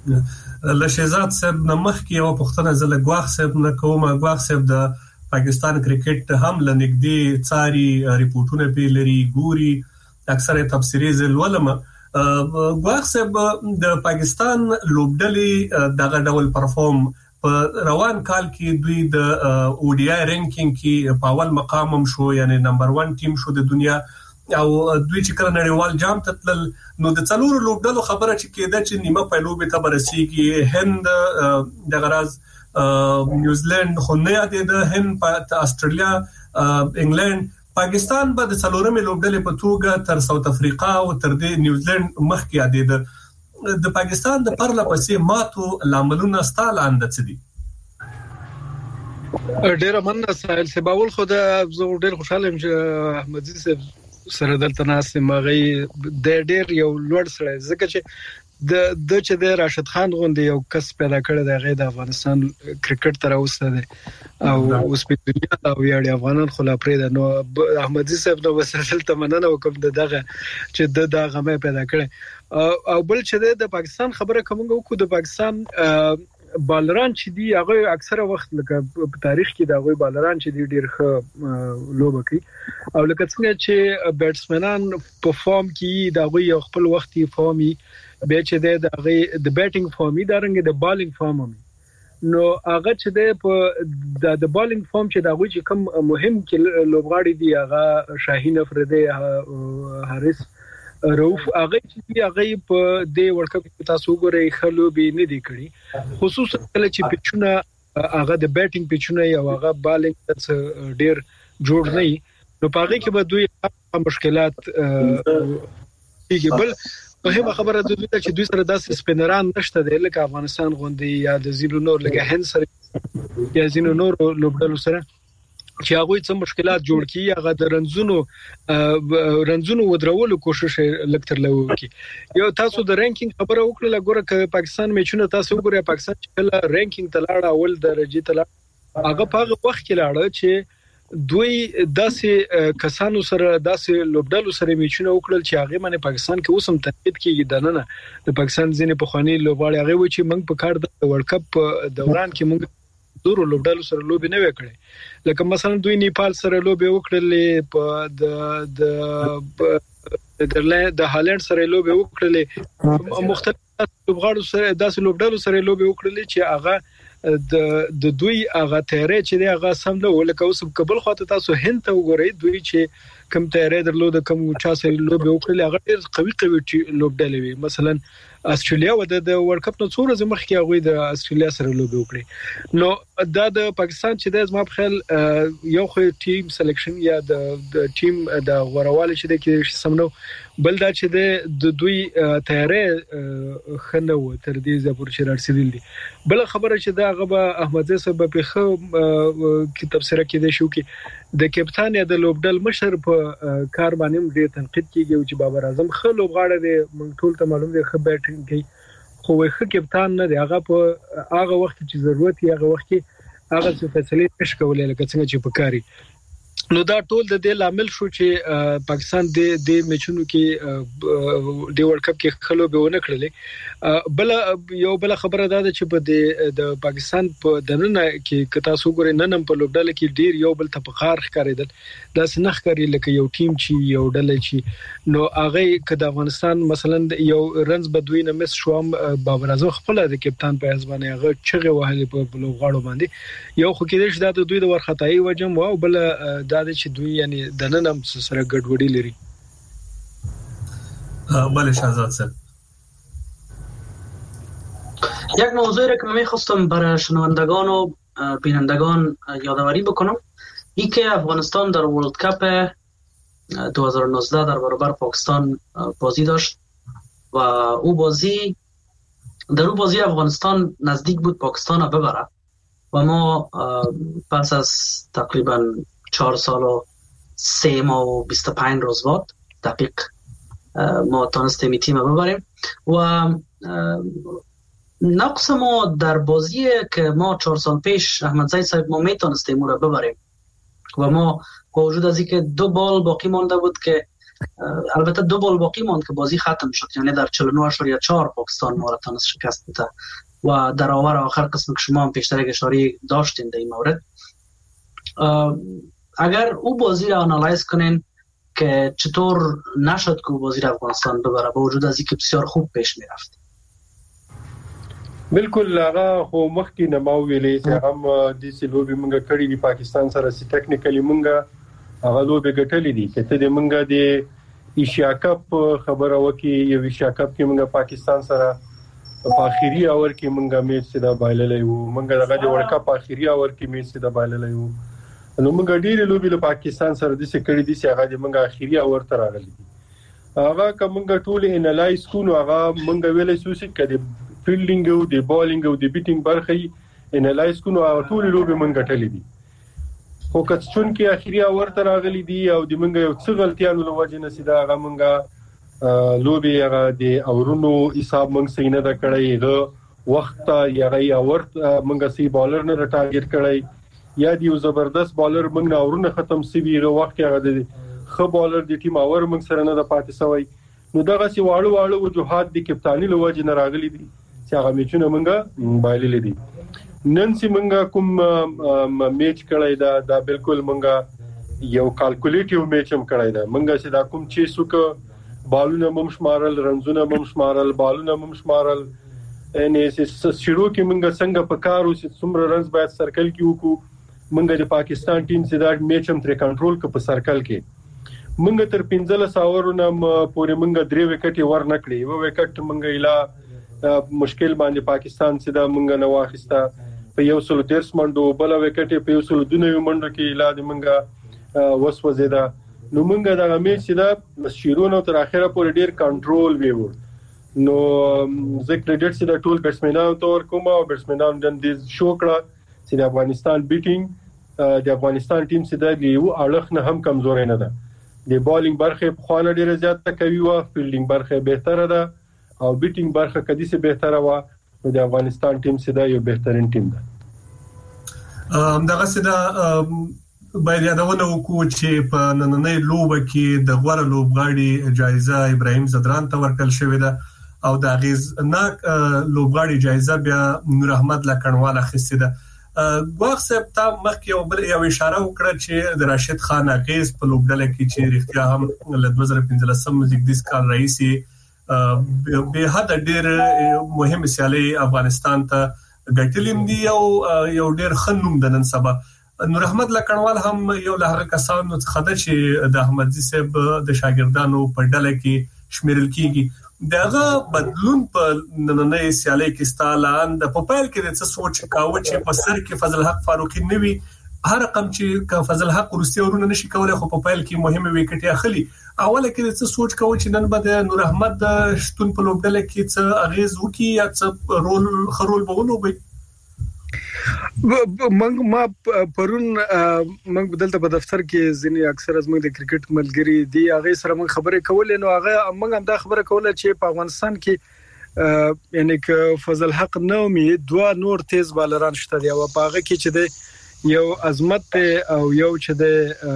لشهزاد صاحب نمخ کې یو پښتنه زله ګواخ صاحب نه کومه ګواخ صاحب د پاکستان کرکټ هم لنګدي څاري ریپورتونه پیلري ګوري اکثره تفسیري زلولمه. ګواخ صاحب د پاکستان لوبډلې دغه ډول پرفورم په روان کال کې دوی د او ډي آی رینکینګ کې په اول مقام هم شو، یعنی نمبر 1 ټیم شو د دنیا او دوی چې کله نړیوال جام ته تل نو د څلورو لوبډلو خبره چې کېده چې نیمه پهلوبه ته برسيږي. هند د غراز نیوزیلند خو نه یادې د هند استرالیا انګلند پاکستان به د څلورمې لوبډلې په توګه تر ساوث افریقا او تر د نیوزیلند مخکې یادې د پاکستان د پرله پسې ماتو لاملونه ستالاند څه دي؟ ډېر مننه سائل سباول خو د زه ډېر خوشاله یم چې احمدزي صاحب سره دلته ناس مغي د ډېر یو لوړ سره ځکه چې د چې د راشد خان غوندي یو کس پیدا کړی د غیر افغانستان کرکټ تر اوسه ده او اوس په دنیا او یاري افغانان خلا پرې نو احمدزي صاحب نو وسل تمننه وکم دغه چې دغه مې پیدا کړی او بل چې د پاکستان خبره کومه کو د پاکستان بالران چې دی هغه اکثره وخت لکه په تاریخ کې دا غوي بالران چې دی ډیر ښه لوبه کوي او لکه څنګه چې بیټسمنان په فارم کې دا غوي خپل وختي فارمي به چې د بیټینګ فارمي دا رنګ د بالینګ فارمي نو هغه چې د بالینګ فارم چې دا غوي چې کم مهم کې لوبغاړي دی هغه شاهین افریدی حارث روف هغه چې هغه په د ورلد کپ تاسو ګورئ خلو به نه دی کړی خصوصا کله چې پچونه هغه د بیټینګ پچونه یا هغه بالینګ ډیر جوړ نه نو پاره کې به دوی مشکلات کیږي بل مهمه خبره ده چې دوی سره داسې سپینران نشته د لکه افغانستان غوندي یا د زیرو نور لکه هند سره یا زینو نور لوبډلو سره چې هغه څه مشکلات جوړ کړي هغه د رنزونو ودرولو کوشش لکتر لوي یو تاسو د رانکینګ خبره وکړه ګوره ک پاکستان میچونه تاسو وګورئ پاکستان چې رانکینګ تلاړه اول درجه تلاړه هغه په وخت کې لاړه چې دوی داسې کسانو سره داسې لوبډلو سره میچونه وکړل چې هغه باندې پاکستان کې اوسم تنقید کیږي دنه د پاکستان ځینې په خواني لوبغاړي هغه و چې موږ په کار د ورلد کپ دوران کې موږ دورو لوبډلو سره لوبي نه وکړي لکه مثلا دوی نیپال سره لوبي وکړل په د هالند سره لوبي وکړل مختلف لوبغاړو سره داسې لوبډلو سره لوبي وکړل چې هغه د دوی هغه تیارې چې هغه سم له ولکه اوس قبل خاطر تاسو هند ته وګورئ دوی چې کم تیارې درلود کم چا سره لوبي وکړل هغه ډیر قوي لوبډلې وي مثلا استرالیا و د ورلد کپ نو څو ورځې مخکې هغه د استرالیا سره لوبي وکړي نو د پاکستان چې د زما په خیال یو خو ټیم سلیکشن یا د ټیم د غوړوالي چې د کې سمنو بل دا چې د دوی تیارې خنه و تر دې زپور چې رسیدل دي بل خبره چې دا غبا احمد زه سبب په کتاب سره کې د شو کې د کپټان یا د لوبډل مشر په کار باندې ډېر تنقید کیږي چې بابر اعظم خو لوبغاړي دی موږ ټول ته معلوم دی خو بیټینګ کوي خو وخت کپټان نه دی هغه په هغه وخت چې ضرورت یې هغه وخت کې هغه څه فیصله نشي کولای لکه څنګه چې پکاري نو دا ټول د دې لامل شو چې پاکستان د میچونو کې د ورلد کپ کې خلو به ونه کړلې بل خبره ده چې د پاکستان په دننه کې کتا سو ګورې ننم په لوبډل کې ډیر یو بل ته فخر ښکارېدل دا سنخ کاری لکه یو ټیم چې یو ډله چې نو هغه کده افغانستان مثلا یو رنز بدوی نه مس شوم بابر اعظم خپل د کپټان په ځبانه هغه چغه وهلې په لوبغاړو باندې یو خو کې د دوی د ورختای وجم او بل دا چې دوی یعنی د نن هم سره ګډوډي لري بله شهزاد صاحب یک موضوعی را که من می‌خواستم برای شنوندگان و بینندگان یادآوری بکنم این که افغانستان در ورلد کپ 2019 در برابر پاکستان بازی داشت و در او بازی افغانستان نزدیک بود پاکستان را ببره و ما پس از تقریبا 4 سال و 3 ماه و 25 روز بعد دقیق ما تونستیم تیم رو ببریم و نقص ما در بازی که ما 4 سال پیش احمد زید صاحب ما میتونستیم رو ببریم و ما با وجود از اینکه 2 بال باقی مانده بود که البته 2 بال باقی ماند که بازی ختم شد یعنی در 49.4 پاکستان ما را تونست شکست بده و در آخر قسم که شما هم پیشتر اشاره داشتین در این مورد اگر او بازی را آنالایز کنین که چطور نشد که او بازی را افغانستان ببره با وجود از اینکه بسیار خوب پیش میرفت بالکل هغه خو مخکې نه ما ویلې چې هم د سلوبي مونږه کړی دی پاکستان سره سي ټیکنیکلی مونږه هغه لوبي ګټلې دي کته د مونږه د ایشیا کپ خبره وکي یو ایشیا کپ کې مونږه پاکستان سره په اخیری اور کې مونږه میچ سره بایللې وو مونږه دغه د ورلد کپ اخیری اور کې میچ سره بایللې وو نو مونږ ډېر لوبي له پاکستان سره د سکړې دي چې هغه د مونږ اخیری اور تر راغلي هغه کومه ټول انالایز کوو هغه مونږ ویلې سوسي کړي فیلډینګ او د بالینګ او د بیټینګ برخه انالایز کوو او ټول لوبي مونږ ټلې دي خو کڅچون کې اخیری اور تر راغلي دي او د مونږ یو څه غلطیانو له وجې نه سیده هغه مونږ لوبي هغه د اورونو حساب مونږ سینه دا کړی وخت یا اور مونږ سي بالر نه ټارګټ کړی یا دی زبردست بالر موږ نه اورونه ختم سوي له وخت هغه د خو بالر د ټیم اور موږ سره نه د پاتې سوی نو دغه سی واړو وجوهات د کپټانی له وجه نه راغلي دي چې هغه میچونه موږ بایللې دي نن سي موږ کوم میچ کړی دا بالکل موږ یو کالکولیټیو میچ هم کړی دا موږ چې دا کوم چې سوک بالونه مم شمارل رنزونه مم شمارل بالونه مم شمارل یعنی شروع کې موږ څنګه په کارو چې څومره رنز باید سرکل کې وکړو موږ د پاکستان ټیم سره دا میچ هم تر کنټرول ک په سرکل کې موږ تر 15 اورونه پورې موږ 3 وکټ ورنکړي یو وکټ موږ اله مشکل باندې پاکستان سره موږ نه واخیسته په 113 منډو بل وکټ په 102 منډو کې اله د موږ وسوځیدا نو موږ دا میچ سره شیرونو تر اخره پورې ډیر کنټرول ویو نو زه کریډټ سره ټول بیټسمنانو تور کوم او بیټسمنانو د دې شو کړه چې د افغانستان بیټینګ د افغانستان ټیم سره د یو اړخ نه هم کمزور نه ده د بالینګ برخه په خوانه ډیره زیاته کوي او فیلډینګ برخه بهتره ده او بیټینګ برخه کدي سه بهتره و د افغانستان ټیم سره یو بهترین ټیم ده دغه سره باید یادونه وکړو چې په نننۍ لوبه کې د غوړه لوبغاړي جایزه ابراهیم زدران ته ورکړل شوې ده او د غیزناک لوبغاړي جایزه بیا نور احمد لکنوال اخیسته ده واخ صاحب تا مخکې یو اشاره وکړه چې د راشد خان اغیز په لوبډله کې چې رښتیا هم ل 2015 زیږدیز کال رئیسي به حد ډېر مهم سیالي افغانستان ته ګټلیم دی او یو ډېر خنوم د نن سبا نور احمد لکنوال هم یو له هغه کسانو څخه ده چې د احمدزي صاحب د شاګردانو په ډله کې شمیرل کیږي دغه بدلون په نننۍ سیالي کې ستالان د پپایل کې د څه سوچ کاوه چې په سر کې فضل حق فاروقي نوي هر رقم چې فضل حق روسي ورونه نشي کولای خو پپایل کې مهمه وکټي اخلي اوله کې د څه سوچ کاوه چې نن به د نور احمد شتون په لوبډله کې څه اغیز وکي یا څه رول بولوي ما پرون موږ دلته په دفتر کې ځینې اکثر از موږ د کرکټ ملګری دي هغه سره موږ خبرې کولې نو هغه موږ هم دا خبره کوله چې په افغانستان کې یعنی ک فضل حق نومي دوه نور تیز بالران شته دی او په هغه کې چې د یو عظمت او یو چې د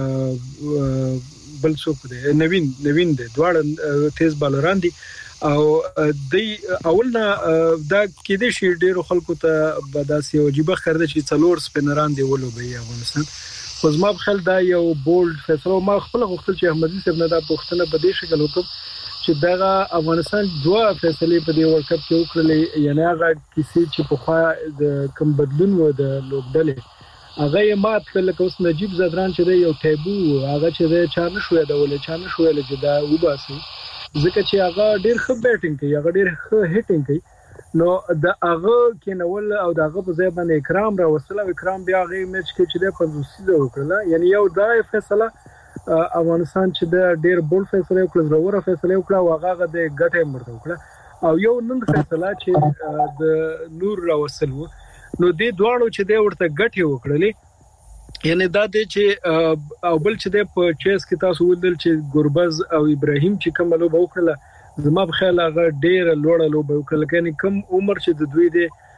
بل څوک دی نوین دی دواړه تیز بالران دي او د اولنا دا کې د شي ډیرو خلکو ته بداسي او جيبه خرده چې څلور سپینران دی ولوبي افغانستان خو زما په خل دا یو بولډ فیصله ما خپل غوښتل چې احمدزي صاحب نه دا پوښتنه په دې شکل وکړ چې دا افغانستان دوه فیصله په دې ورلد کپ کې وکړلې یعنی هغه کیسې چې په خوا د کم بدلون و د لوبډلې هغه مات کله کوس نجیب زدران چې یو ټیبو هغه چې چانه شوې دا ولې چانه شوې چې دا وباسي ځکه چې هغه ډېر ښه بیټینګ کوي هغه ډېر ښه هټینګ کوي نو د هغه کې نول او د هغه په ځای باندې اکرام را وصله اکرام بیا هغه میچ کې چې د 50 وکړه یعنی یو دا فیصله افغانستان چې د ډېر بول فیصله وکړه ضروره فیصله وکړه او هغه د ګټه مرته وکړه او یو نن فیصله چې د نور را وصلو نو د دواړو چې د ورته ګټه وکړلې یعنی دا د چې او بل چې د په چیس کې تاسو ولدل چې ګوربز او ابراهیم چې کوم لوب وکړه زما په خیال هغه ډېر لوړ لوب وکړه کني کم عمر چې د دوی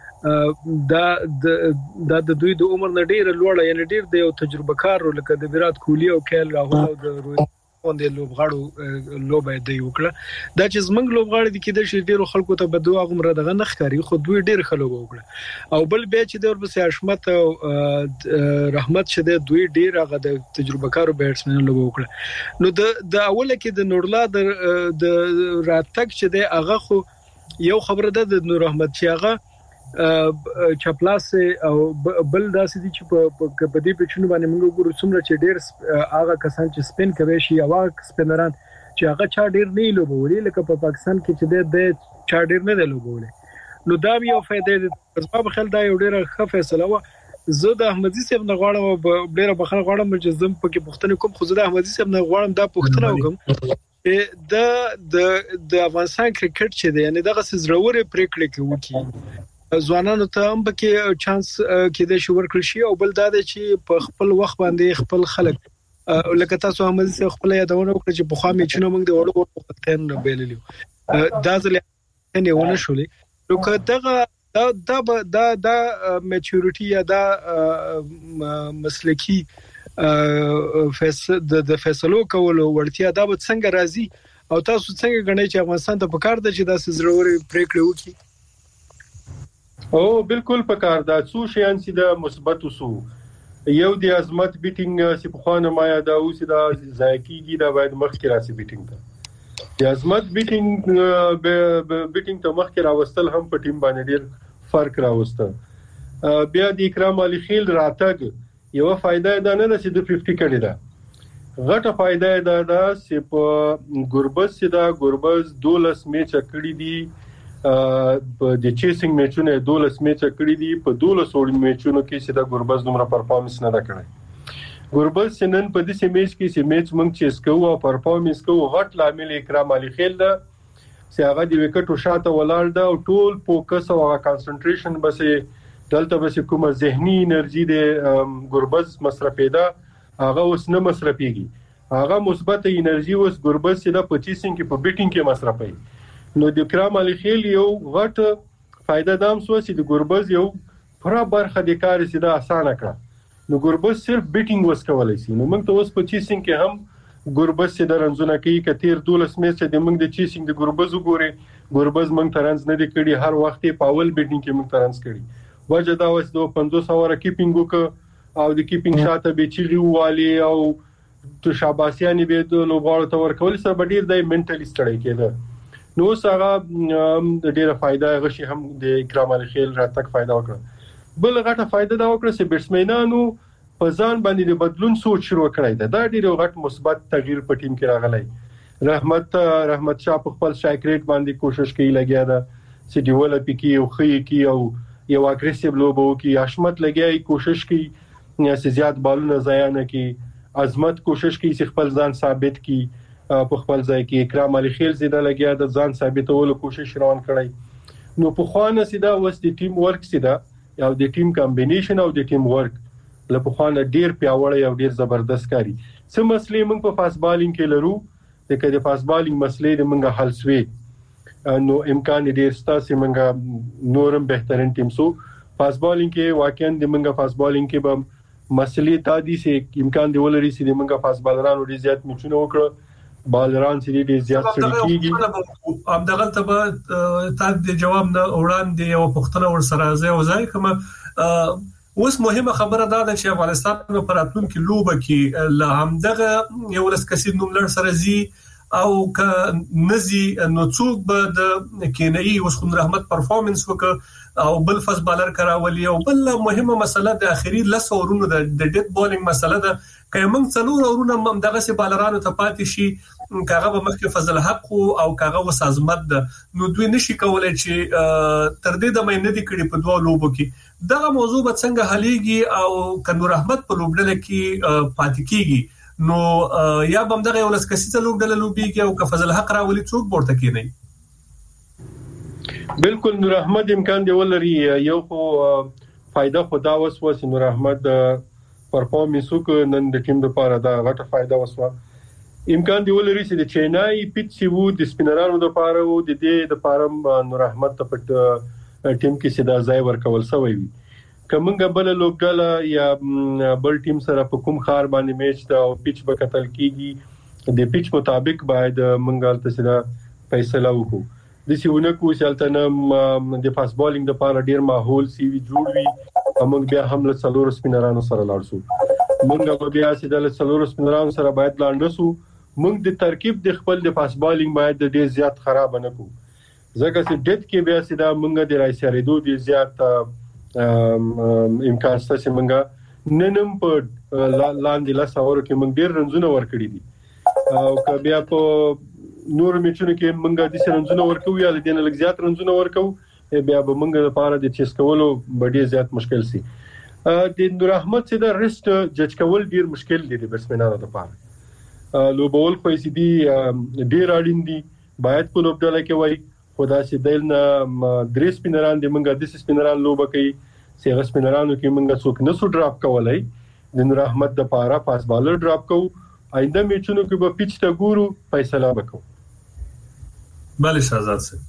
د دوی د عمر نه ډېر لوړ یعنی ډېر د یو تجربه کار لکه د ویرات کوهلی او کیل راهول او د روهیت باندې لوبغاړو لوب دی وکړه دا چې زمنګ لوبغاړي د کېد شي ډېر خلکو ته بدو غمره دغه نخکاری خو دوی ډېر خلک وکړه او بل به چې د ورپسې حشمت او رحمت شه د دوی ډېر هغه د تجربه کارو بیټسمن لوب وکړه نو د اوله کې د نورلا د راتګ چې د هغه خو یو خبره ده د نور احمد چې هغه چپلاس او بل داسې دي چې په دې پچونو باندې موږ ګورو څومره چې ډېر هغه کسان چې سپین کوي شي او سپینران چې هغه چا ډېر نه لوبولي لکه په پاکستان کې چې د چا ډېر نه لوبولي نو دا یو فائدې د په خل دا یو ډېر ښه فیصله و زه د احمدزي صاحب نه غواړم ډېر بخښنه غواړم چې زم پکې پوښتنه کوم خو زه د احمدزي صاحب نه غواړم دا پوښتنه وکم د افغانستان کرکټ چې دی یعنی دغه ضروري پریکړه کوي ځوانانو ته هم پکې چانس کې د شو ورکړ شي او بل دا چې په خپل وخت باندې خپل خلک لکه تاسو هم زه خپل یادونه وکړم چې په خوا می چې موږ د وړو وختن بیللیو دا ځلې نه ونه شولې نو کداغه دا میچورټي یا دا مسلکی د فیصلو کولو ورتیا دا به څنګه راځي او تاسو څنګه غنئ چې افغانستان ته پکار ده چې دا ضروري پریکړه وکړي او بالکل پکار دا څو شیان چې د مثبت وسو یو د عظمت بیټینګ چې په خوانه ما یاد او چې دا ځایکیږي دا باید مخکې راسي بیټینګ ته د عظمت بیټینګ ته مخکې راوستل هم په ټیم باندې ډیر فرق راوسته. بیا د اکرام علي خیل راتګ یو فائدہ ده نه چې د 50 کړي ده. غټه فائدہ ده چې په ګوربز 12 میچ کړي دي، د چیسینګ میچونه 12 میچ کړي دي، په 12 میچونو کې چې د ګوربز دومره پرفارمنس نه کړی. ګوربز نن په دې میچ کې چې میچ مونږ چیس کوو او پرفارمنس کوو، غټ لامل اکرام علي خیل ده چې هغه د وکټو شاته ولاړ ده او ټول فوکس او کانسنټریشن بس دلته بس کومه ذهني انرژي د ګوربز مصرفې ده هغه اوس نه مصرفيږي. هغه مثبت انرژي اوس ګوربز سره په چیسینګ کې په بیټینګ کې مصرفي. نو د اکرام علي خیل یو غټ فائدہ دام سو چې د ګوربز یو پوره برخه د کار سره اسانه کړه. نو ګوربز صرف بیټینګ وس کولای شي. نو موږ ته اوس په چیسینګ کې هم ګوربز سره رنځونه کوي. کتیر 12 میچ د موږ د چیسینګ د ګوربز وګوري، ګوربز موږ ترنځ نه دی کړی، هر وخت په اول بیټینګ کې موږ ترنځ کړی. وجه دا وس د 500 اور کیپینګ وک او د کیپینګ شاته به چیلی والی او تو شاباسياني به د لوبغاړو ته ورکول سره ډیر د منټلی ستړی کېده. نو سره د ډیره فائدہ غشي هم د اکرام علي خیل راتګ فائدہ وکړه. بل غټه فائدہ دا وکړه چې بیټسمنانو په ځان باندې د بدلون سوچ شروع کړی ده. دا ډیر غټ مثبت تغییر په ټیم کې راغلی. رحمت شاه په خپل شایک ریټ باندې کوشش کوي لګیا ده چې ډیولپ کی او خي کی او یو اګریسیو لوبو کی. حشمت لګیا کوشش کوي چې زیات بالونه ضایع نه کی. عظمت کوشش کوي چې خپل ځان ثابت کی په خپل ځای کې. اکرام علي خیل زیاده لګیا د ځان ثابتولو کوشش روان کړی. نو په خوانه سیده وس د ټیم ورک سیده او د ټیم کمبینیشن او د ټیم ورک له په خوانه ډیر پیاوړی او ډیر زبردست کاری. څه مسلې موږ په فاست بالینګ کې لرو، د فاست بالینګ مسلې د موږ حل شوي. نو امکان ډیر ستاسو موږ نورم بهترین ټیم سو فاست بالینګ کې واقعا د موږ فاست بالینګ کې به مسلې تادي سي امکان دی ولري چې د موږ فاست بالرانو ډیر زیات میچونه وکړه، بالران چې ډیر زیات سړي کیږي. ام دغه ته تاسو د جواب نه وړاندې یو پوښتنه ورسره ځای کوم. اوس مهمه خبره ده چې افغانستان په راتلونکي لوبه کې له همدغه یو لسکسي نوم لر سره زی او ک نزي نو څوک به د کینای اوس خون رحمت پرفارمنس وکړ او بل فاست بالر کراولي او بل مهمه مسله د اخیری لس اورونو د ډیت بالینګ مسله ده. کله موږ څلور اورونه هم دغه سي بالرانو ته پاتې شي کاغه به مخکې فضل حق او کاغه وسازمت ده. نو دوی نشي کولای چې تر دې د مې نه دي کړي په دوه لوبو کې دغه موضوع به څنګه حليږي او کنور رحمت په لوبډله کې پاتې کیږي. نو یا بم دغه یو لسکسي ته لوبډله لوبيږي او ک فضل حق راولي څوک ورته کینی. بالکل نور احمد امکان دی ولري یو خو فائدہ خدا وسوسه نور احمد پرفارمنس نن د ټیم لپاره دا غټه فائدہ وسوه. امکان دی ولري چې د چینای پیچ سی وو د سپینرانو لپاره او د دې د پارم نور احمد ته په ټیم کې سیدا ځای ورکول سوی وي. کومه بل لوبډله یا بل ټیم سره په کوم خار باندې میچ دا او پیچ به قتل کیږي د پیچ مطابق باید منګال ته سیدا فیصله وکړو. د سیونه کو چلتنه د فاست بالینګ د پاره ډیر ماحول سی وی جوړ وي. موږ بیا هم له څلور سپینرانو سره لاړ شو. موږ بیا سیدا له څلور سپینرانو سره باید لاندې شو. موږ د ترکیب د خپل د فاست بالینګ باید ډیر زیات خراب نه کو ځکه چې ډیت کې بیا سیدا موږ د رایسریدو د زیات امکان ستاسو چې موږ ننم په لاندې لا ساور کې موږ ډیر رنځونه ورکړي دي او که بیا په نور میچونه کې موږ د رنځونه ورکو یا د دې نه لږ زیات رنځونه ورکو بیا به موږ لپاره د چیس کولو ډیر زیات مشکل سي. د نور احمد سي د ریسټ جج کول ډیر مشکل دي د بیټسمنانو لپاره. لوبول خو سي دي ډیر اړین دي باید په لوبډله کې وای خدا سي دل نه درې سپینران دي موږ د سپینران لوبه کوي سیغه سپینرانو کې موږ څوک نسو ډراپ کولای د نور احمد د پاره فاست بالر ډراپ کو آینده میچونو کې به پیچ ته ګورو فیصله وکړو. بله شهزاد سي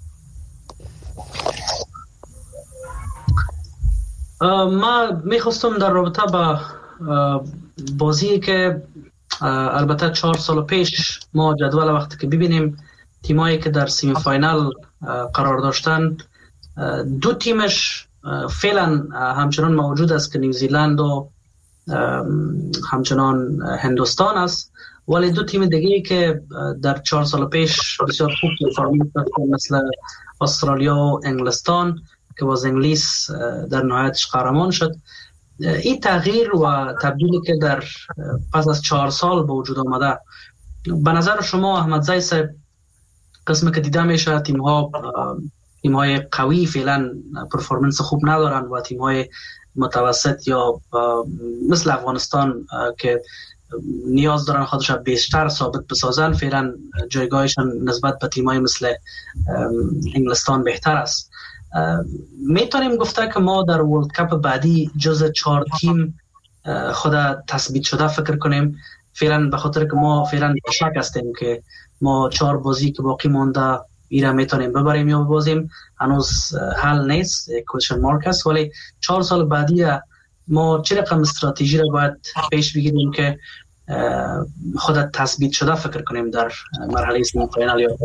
ما میخواستم در رابطه با بازی که البته 4 سال پیش ما جدول وقتی که ببینیم تیمایی که در سیمی فاینال قرار داشتن دو تیمش فعلا همچنان موجود است که نیوزیلند و همچنان هندوستان است ولی دو تیم دیگه که در 4 سال پیش بسیار خوب پرفورمنس داشتن مثل استرالیا و انگلستان که باز انگلیس در نهایتش قهرمان شد، این تغییر و تبدیلی که در پس از 4 سال به وجود آمده، به نظر شما احمدزی صاحب قسمی که دیده میشه تیم‌های قوی فعلا پرفورمنس خوب ندارن و تیم‌های متوسط یا مثل افغانستان که نیاز دارن خودش بیشتر ثابت بسازن، فعلا جایگاهشان نسبت به تیم‌های مثل انگلستان بهتر است. میتونیم گفته که ما در ورلد کاپ بعدی جز 4 تیم خود تثبیت شده فکر کنیم، فعلا به خاطر که ما فعلا شک هستیم که ما 4 بازی که باقی مونده ایرا میتونیم ببریم یا ببازیم، هنوز حل نیست، یک کوشن مارک است. ولی 4 سال بعدی ما چه رقم استراتژی رو باید پیش بگیریم که خود تثبیت شده فکر کنیم در مرحله سمی فاینال یا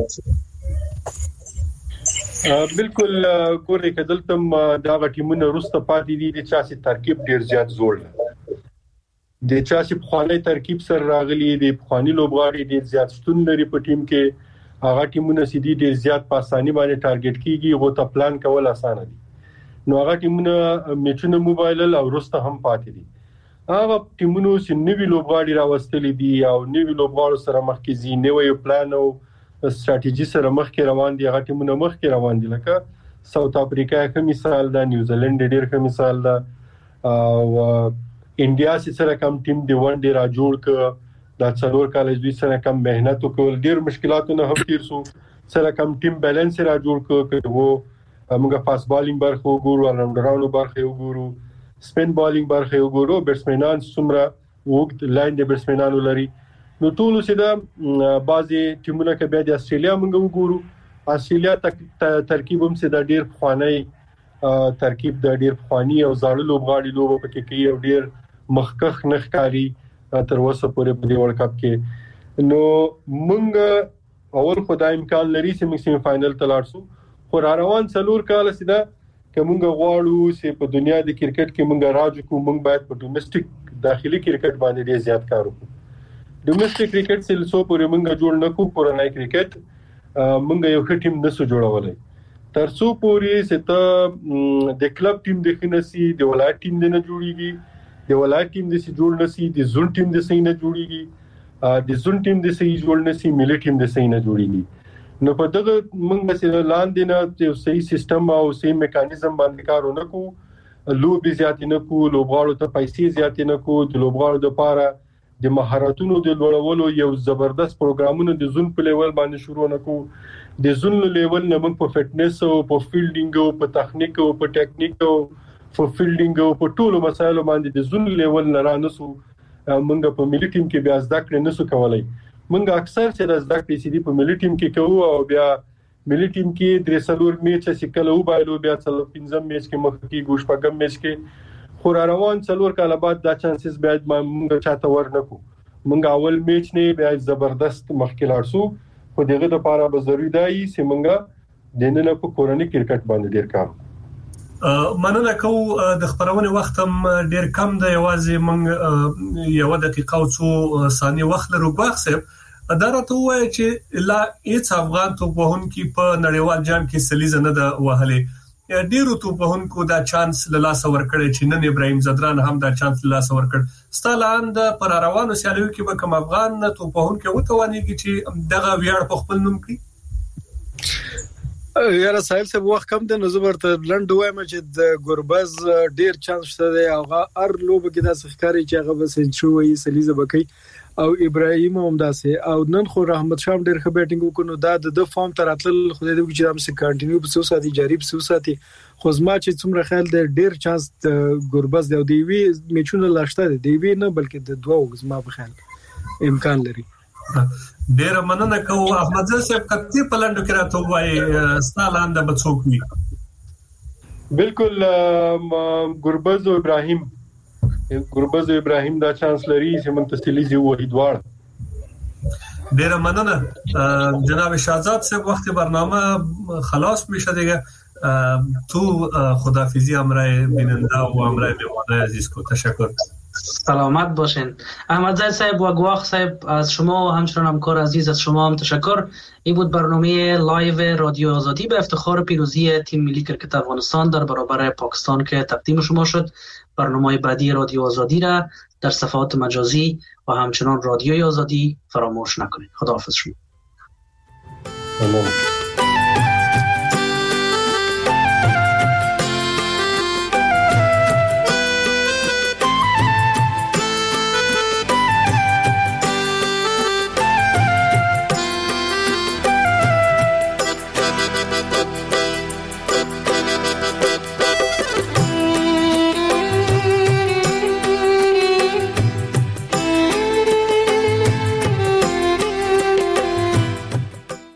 بالکل ګورې که دلته دا ټیمونه وروسته پاتې دي د چاسي ترکیب ډیر زیات زوړ دی، د چاسي پخوانی ترکیب سره راغلي د پخوانی لوبغاړي ډیر زیات شتون لري په ټیم کې، هغه ټیمونه سیدي ډیر زیات په اساني باندې ټارګټ کیږي، غو ته پلان کول اسانه دي. نو هغه ټیمونه میچونه موبایل او وروسته هم پاتې دي. هغه ټیمونه چې نوی لوبغاړي راوستلي دي او نوی لوبغاړو سره مخکې ځي، نوی پلان او استراتیژي سره مخکې روان دي، هغه ټیمونه مخکې روان دي. لکه ساوث افریقا ښه مثال ده، نیوزیلند ډیر ښه مثال ده، او انډیا سره کم ټیم دی ون ډیر را جوړ ک، دا څلور کال دوی سره کم مهنت وکول، ډیر مشکلاتونه هم تیر سو، سره کم ټیم بیلانس را جوړ ک، وو موږ فاست بالینګ برخه وګورو، راوندرانو برخه وګورو، سپین بالینګ برخه وګورو، بیټسمنان څومره وګت لاین د بیټسمنانو لري. نو ټول څه دا بعضي ټیمونه کې بیا د استرالیا موږ وګورو، استرالیا ترکیب هم څه د ډیر خوانی ترکیب د ډیر خوانی او زاړه لوبغاړي لوب پکې کوي او ډیر مخکخ نخکاری تر اوسه پورې په دې ورلد کپ کې. نو موږ اول خدای امکان لري چې موږ سیمی فائنل ته لاړ شو، خو روان څلور کال سیده که موږ غواړو چې په دنیا د کرکټ کې موږ راځو کو، موږ باید په ډومېسټک داخلي کرکټ باندې ډیر زیات کار وکړو. ډومېسټک کرکټ سلسو پورې موږ جوړ نکو، کورنۍ کرکټ موږ یو ښه ټیم نسو جوړولای ترڅو پورې چې د کلب ټیم د خنسي، د ولایت ټیم نه جوړیږي، د ولایت ټیم د سي جوړ نسي، د زون ټیم د سي نه جوړیږي، د زون ټیم د سي جوړ نسي، ملي ټیم د سي نه جوړیږي. نو په دغه موږ مثلا لاندې نه یو صحیح سیستم او صحیح میکانیزم باندې کار ونکو، لوبي زیات نه کو، لوبغاړو ته پیسې زیات نه کو، د لوبغاړو لپاره د مهارتونو د لوړولو یو زبردست پروګرامونه د زون په لیول باندې شروع نکو. د زون لیول نه موږ په فټنس او په فیلډینګ او په تخنیک او په ټیکنیک او په فیلډینګ او په ټولو مسایلو باندې د زون لیول نه را نسو، موږ په ملي ټیم کې بیا زده کړې نسو کولای. موږ اکثر چې د زده کړې سيدي په ملي ټیم کې کوو او بیا ملي ټیم کې درې څلور میچ چې کله وبایلو بیا څلور پنځم میچ کې مخ کې ګوش پګم میچ کې خو روان څلور کاله بعد دا چانسز بیا موږ چاته ورنکو. موږ اول میچ نه بیا زبردست مخکې لاړ شو، خو دغه د لپاره به ضروري دی چې موږ د نن په کورنۍ کرکټ باندې ډیر کار مننه کوو. د خبرونه وخت هم ډیر کم دی، یوازې موږ یو دقیقه او څو ثانیې وخت لرو. باخصب دا راته وایي چې لا هیڅ افغان توپهونکو په نړیوال جام کې سلیزه نه ده وهلې، ډیرو توپهونکو دا چانس له لاس ورکړي چې نن ابراهیم زدران هم دا چانس له لاس ورکړ. ستالاند پر روانو سیالیو کې به کوم افغان توپهونکو وتوانيږي چې دغه ویاړ په خپل نوم کړي؟ یاره سایل صاحب وخت کم ده، نو زبرته لند وایم چې د ګوربز ډیر چانس شته دی، هغه ار لوب کې د سخکاري چې هغه بس چوي سلیزه بکی او ابراهیم هم داسې، او نن خو رحمت شام ډیر ښه بیټینګ وکړو، دا د فارم تر اتل خدای دې چې هم سه کنټینیو په سوساتي جاری په سوساتي، خو زما چې څومره خیال دی ډیر چانس ګوربز دی او دی وی میچونه لاشته دی وی نه بلکې د دوه زما په خیال امکان لري. ډیر مننه کوم احمد صاحب، کتي پلانډو کې راته وایي ستالاند به څوک وي؟ بالکل ګوربز او ابراهیم، ګوربز او ابراهیم دا چانس لري چې منتسلیزي وې دوړ. ډیر مننه جناب شهزاد صاحب، وقت برنامه خلاص میشه دیگه. تو خداحافظی همراه بیننده و همراه مهمان عزیز کو تشکر. سلامت باشین. احمدزاده صاحب و گواخ صاحب، از شما و همچنان همکار عزیز از شما هم تشکر. این بود برنامه لایو رادیو آزادی به افتخار پیروزی تیم ملی کرکت افغانستان در برابر پاکستان که تقدیم شما شد. برنامه بعدی رادیو آزادی را در صفحات مجازی و همچنان رادیوی آزادی فراموش نکنید. خداحافظ شما.